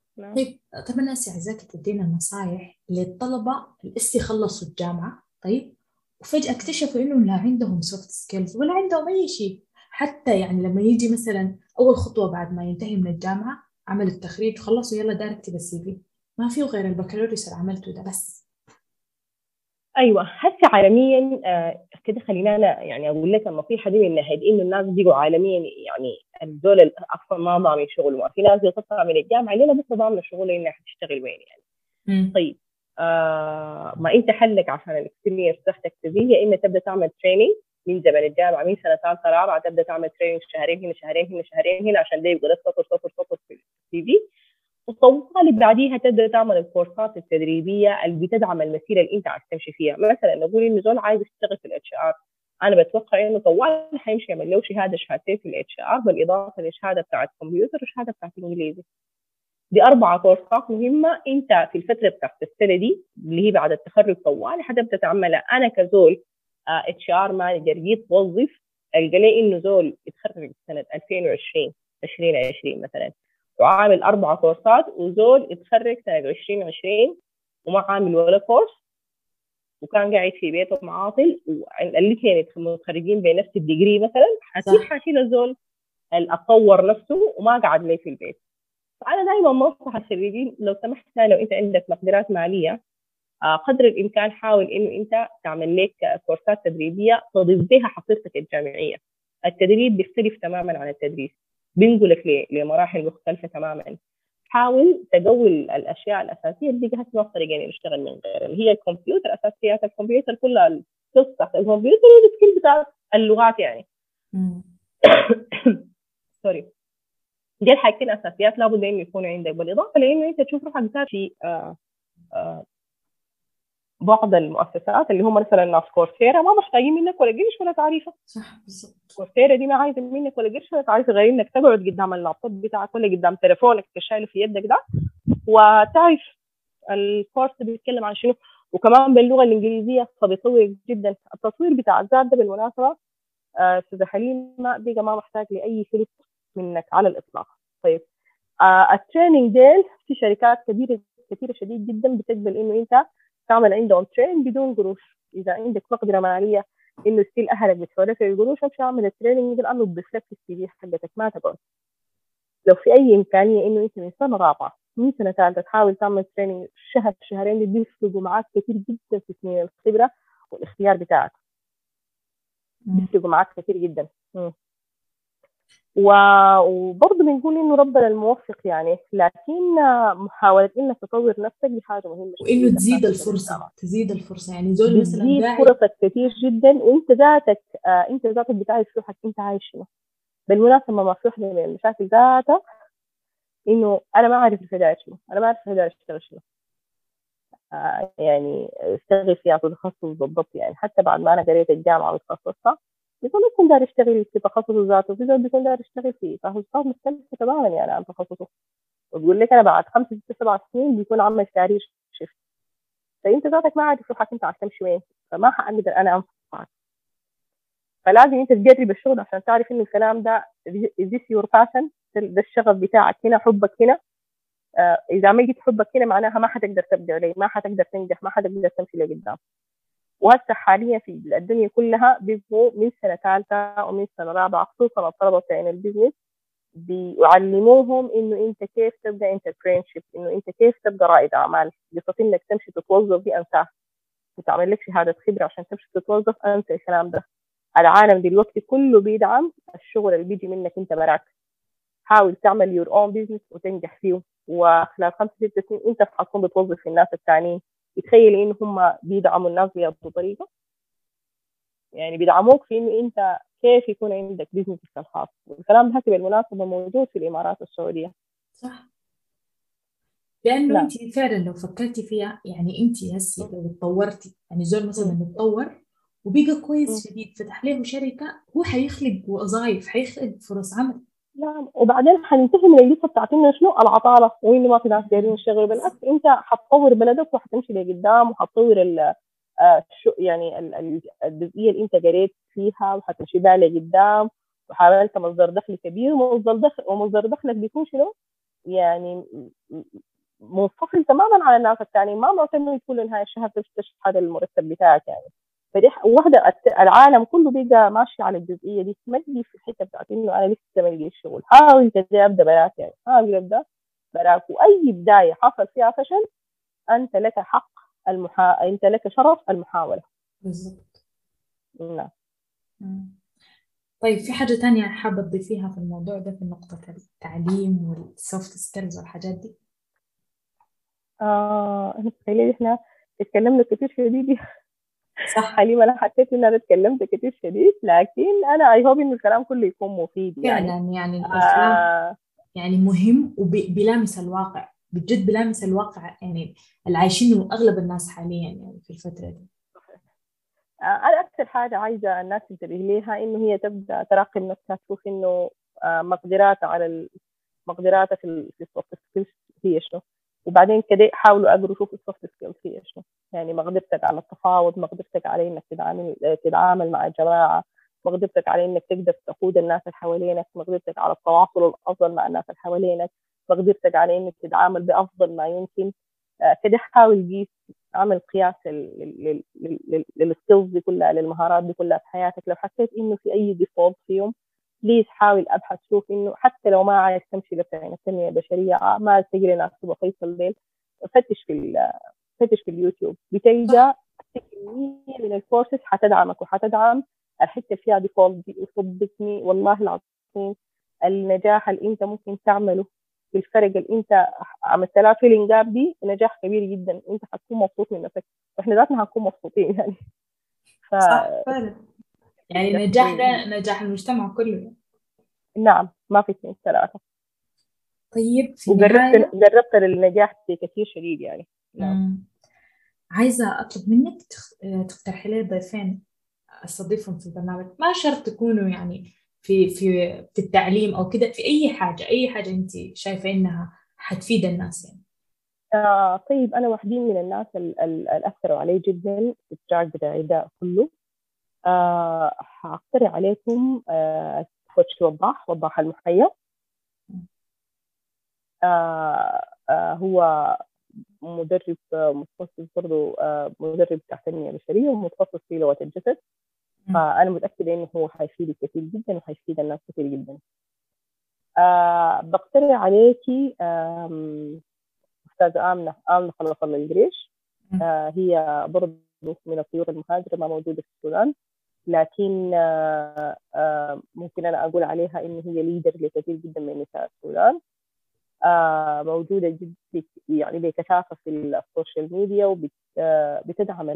نعم. طيب طب الناس عايزاك تدينا نصايح للطلبة اللي لسه خلصوا الجامعة، طيب، وفجأة اكتشفوا إنه لا عندهم سوفت سكيلز ولا عندهم أي شيء، حتى يعني لما يجي مثلا أول خطوة بعد ما ينتهي من الجامعة عمل التخريج خلصوا يلا دايركت بالسي في، ما فيه غير البكالوريوس اللي عملته ده بس. ايوه هسه عالميا كده خلينا أنا يعني اقول لك النصيحه دي من ناحيه انه الناس بيجوا عالميا، يعني الدول اصلا ما ضامن شغل، ما في ناس بتطلع من الجامعه ليه بكره ضامنه شغل انها حتشتغل وين يعني. امم. طيب ما انت حلك عشان الاكسبيرينس تحتك تزيد، يا اما تبدا تعمل تريننج من زمن الجامعه، من سنه ثالثه رابعه تبدا تعمل تريننج شهرين هنا شهرين هنا شهرين هنا، عشان ده يبقى ده سطر سطر سطر في السي في. وطوالي بعديها تبدا تعمل الكورسات التدريبيه اللي بتدعم المسيره اللي انت عايز تمشي فيها. مثلا نقول انه زول عايز يشتغل في الاتش ار، انا بتوقع انه طوال حيمشي يعمل له شهادتين في الاتش ار بالاضافه للشهاده بتاعت الكمبيوتر والشهاده بتاعت الانجليزي. دي 4 كورسات مهمة أنت في الفترة بتاعت السنة دي اللي هي بعد التخرج طوالي حتبدأ تعملها. أنا كزول اتش ار مانجر جيت وظف، ألقى لي إنه زول اتخرج سنة 2020 مثلا وعامل 4 كورسات، وزول اتخرج سنة 2020 وما عامل ولا كورس وكان قاعد في بيته معاطل، والاثنين متخرجين بنفس الديجري مثلا، أكيد صح. حاشيل الزول اللي أطور نفسه وما قعد لي في البيت. فأنا دائما بنصح الخريجين لو سمحت لو أنت عندك مقدرات مالية قدر الإمكان حاول إنه أنت تعمل لك كورسات تدريبية تضيف بها حصيلتك الجامعية. التدريب بيختلف تماما عن التدريس، بينقلك لمراحل مختلفة تماما. حاول تقوي الأشياء الأساسية اللي هسه ما طريقة يعني نشتغل من غيرها، اللي هي الكمبيوتر، أساسيات الكمبيوتر كلها، السكيلز بتاعت الكمبيوتر والسكيل بتاعت اللغات يعني. سوري. دي الحاجتين اساسيات لابد انه يكونوا عندك، بالاضافه لانه انت تشوف روحك ذات في بعض المؤسسات اللي هم مثلا ناس كورسيرا ما محتاجين منك ولا قرش ولا تعريفه. صح بالضبط. كورسيرا دي ما عايزه منك ولا قرش ولا تعريفه غير انك تقعد قدام اللابتوب بتاعك ولا قدام تليفونك شايله في يدك ده وتعرف الكورس بيتكلم عن شنو، وكمان باللغه الانجليزيه فبيطور جدا. التصوير بتاع الذات ده بالمناسبه استاذه حليمه بقى ما محتاج لاي فلوس منك على الاطلاق. طيب التريننج ديل في شركات كثيره شديد جدا بتقبل انه انت تعمل عندهم ترين بدون قروش. اذا عندك مقدره ماليه انه ستيل اهلك بيدفعوا لك القروش امشي اعمل التريننج لانه تضيف لك في السي في حقتك ما تقعد. لو في اي امكانيه انه انت من سنه رابعه من سنه ثالثه تحاول تعمل تريننج شهر شهرين دي بيفرقوا معاك كثير جدا في سنين الخبره والاختيار بتاعك، بيفرقوا معاك كثير جدا. وبرضه بنقول انه ربنا الموفق يعني، لكن محاوله انك تطور نفسك دي حاجه مهمه وإنه شديد تزيد اساسا في الفرصة، الجامعه. تزيد الفرصة، يعني زول مثلا بتزيد قاعد. فرصك كثير جدا، وانت ذاتك انت ذاتك بتعرف روحك انت عايش شنو. بالمناسبه ما في واحده من المشاكل ذاتها انه انا ما اعرف الفداء شنو، انا ما اعرف الفداء اشتغل شنو يعني اشتغل فيها في تخصص بالضبط. يعني حتى بعد ما انا قريت الجامعه وتخصصتها في زول بيكون داير يشتغل في تخصصه ذاته، في زول بيكون داير يشتغل في تخصصات مختلفه تماما يعني عن تخصصه، وتقول لك انا بعد 5 6 7 سنين بيكون عمل كارير شيفت. فانت ذاتك ما عارف روحك انت عايز تمشي وين، فما حقدر انا انصحك. فلازم انت تجرب الشغل عشان تعرف انه الكلام ده this your passion، ده الشغف بتاعك هنا، حبك هنا. اذا ما جيت حبك هنا معناها ما حتقدر تبدع ليه، ما حتقدر تنجح، ما حتقدر تمشي لقدام. وهسه حاليا في الدنيا كلها بيبقوا من سنه ثالثه ومن سنه رابعه خصوصا الطلبه بتاعين البيزنس بيعلموهم انه انت كيف تبدا انتربرينشيب، انه انت كيف تبقى رائد اعمال. قصه انك تمشي تتوظف دي انساها، وتعمل لك شهاده خبره عشان تمشي تتوظف، انسى الكلام ده. العالم دلوقتي كله بيدعم الشغل اللي بيجي منك انت براك. حاول تعمل يور اون بيزنس وتنجح فيه، وخلال 5 6 سنين انت حتكون بتوظف الناس الثانيين. تخيل ان هم بيدعموا الناس بهذه الطريقه، يعني بيدعموك في انه انت كيف يكون عندك بيزنس الخاص. والكلام ده بالمناسبه موجود في الامارات السعوديه. صح. لأنه نعم. أنت فعلا لو فكرتي فيها، يعني أنت هسي لو اتطورتي، يعني زول مثلا اتطور وبقى كويس شديد فتح له شركة، هو حيخلق وظائف، حيخلق فرص عمل. نعم. وبعدين حننتهي من القصه بتاعت انه شنو العطاله وانه ما في ناس دايرين يشتغلوا. بالعكس انت حتطور بلدك وحتمشي لقدام وحتطور يعني الجزئيه اللي انت قريت فيها وحتمشي بها لقدام، وحاولت مصدر دخل كبير. ومصدر دخلك بيكون شنو؟ يعني منفصل تماما عن الناس الثانيين، ما معتمد كل نهاية الشهر تشحن المرتب بتاعك يعني. فدي واحدة العالم كله بقى ماشي على الجزئية دي، ما تجي في الحتة بتاعت إنه أنا لسه ما لقيت شغل، حاول تبدأ أبدأ براك يعني، حاول أبدأ براك، وأي بداية حصل فيها فشل أنت لك حق أنت لك شرف المحاولة. بالضبط. نعم. مم. طيب في حاجة تانية حابة تضيفيها في الموضوع ده، في نقطة التعليم والسوفت سكيلز والحاجات دي؟ أنا تخيلي إحنا اتكلمنا كتير شديد. صح. حليمة أنا حسيت إن أنا اتكلمت كتير شديد، لكن أنا أي هوب إنه الكلام كله يكون مفيد يعني. فعلا يعني الكلام آه يعني مهم وبيلامس الواقع، بجد بيلامس الواقع يعني اللي عايشينه أغلب الناس حاليا يعني في الفترة دي. أنا أكثر حاجة عايزة الناس تنتبه ليها إنه هي تبدأ تراقب نفسها، تشوف إنه مقدراتها مقدراتها في السوفت سكيلز هي شنو، وبعدين كده حاولوا اقروا شوفوا السوفت سكيلز هي شنو. يعني مقدرتك على التفاوض، مقدرتك على انك تتعامل مع الجماعه، مقدرتك على انك تقدر تقود الناس اللي حوالينك، مقدرتك على التواصل الافضل مع الناس اللي حوالينك، مقدرتك على انك تتعامل بافضل ما يمكن. كده حاول قيس، اعمل قياس للسكيلز دي كلها، للمهارات دي كلها في حياتك. لو حسيت انه في اي ديفولت فيهم بليز حاول ابحث، شوف انه حتى لو ما عايز تمشي لبتاعين التنميه البشريه، ما تقري ناس تبغى فيصل ديل، فتش فتش في اليوتيوب، صح. بتلقى كميه من الكورسز حتدعمك وحتدعم الحته اللي فيها ديفولت دي. وصدقني والله العظيم النجاح اللي انت ممكن تعمله بالفرق اللي انت عملت لها فيلينج اب دي نجاح كبير جدا، انت حتكون مبسوط من نفسك واحنا ذاتنا هنكون مبسوطين يعني. ف صح فعلا. يعني النجاح ده نجاح المجتمع كله يعني. نعم، ما في اثنين ثلاثة. طيب في وجربت النهاية، جربت النجاح كثير شديد يعني. نعم. مم، عايزة أطلب منك تقترحي لي ضيفين أستضيفهم في البرنامج، ما شرط تكونوا يعني في التعليم أو كده، في أي حاجة، أي حاجة أنت شايفة إنها حتفيد الناس يعني. طيب أنا واحدين من الناس اللي أثروا علي جدا في التراك بتاعي ده كله. هقترح عليكم كوتش وضاح المحيا. هو مدرب متخصص برضه، مدرب بتاع تنمية بشرية ومتخصص في لغة الجسد. مم. فأنا متأكدة إنه هو حيفيدك كثير جدا وحيفيد الناس كثير جدا. بقترح عليكي أستاذة آمنة خلف الله القريش. مم. هي برضه من الطيور المهاجرة، ما موجودة في السودان، لكن ممكن أنا أقول عليها إن هي ليدر لكثير جدا من نساء السودان. موجودة جدا يعني بكثافة في السوشيال ميديا، وبتدعم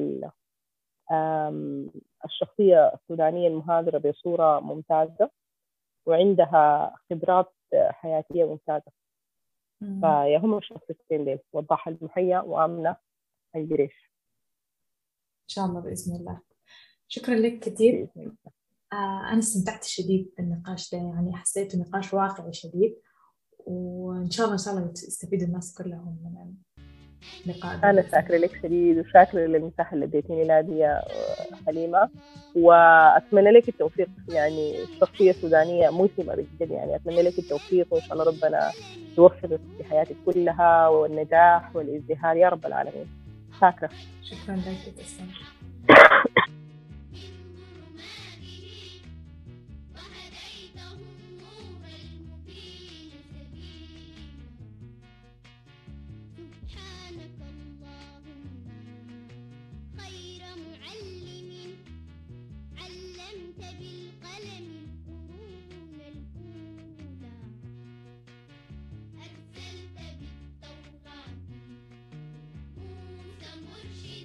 الشخصية السودانية المهاجرة بصورة ممتازة، وعندها خبرات حياتية ممتازة. مم. فيا هم الشخصيتين دي، وضاح المحيا وآمنة القريش. إن شاء الله بإذن الله. شكرا لك كثير. بإذن الله. أنا استمتعت شديد بالنقاش ده، يعني حسيته نقاش واقعي شديد، وإن شاء الله إن شاء الله يستفيد الناس كلهم من اللقاء ده أنا بإذن شاكرة الله. لك شديد، وشاكرة للمساحة اللي اديتيني لها دي يا حليمة. وأتمنى لك التوفيق، يعني الشخصية السودانية ملهمة جدا يعني. أتمنى لك التوفيق، وإن شاء الله ربنا يوفقك في حياتك كلها، والنجاح والازدهار يا رب العالمين. شاكرة. شكرا لك، تسلم. سبحانك اللهم خير معلم، علمت بالقلم القرون الأولى، أرسلت بالتوراة موسى مرشدا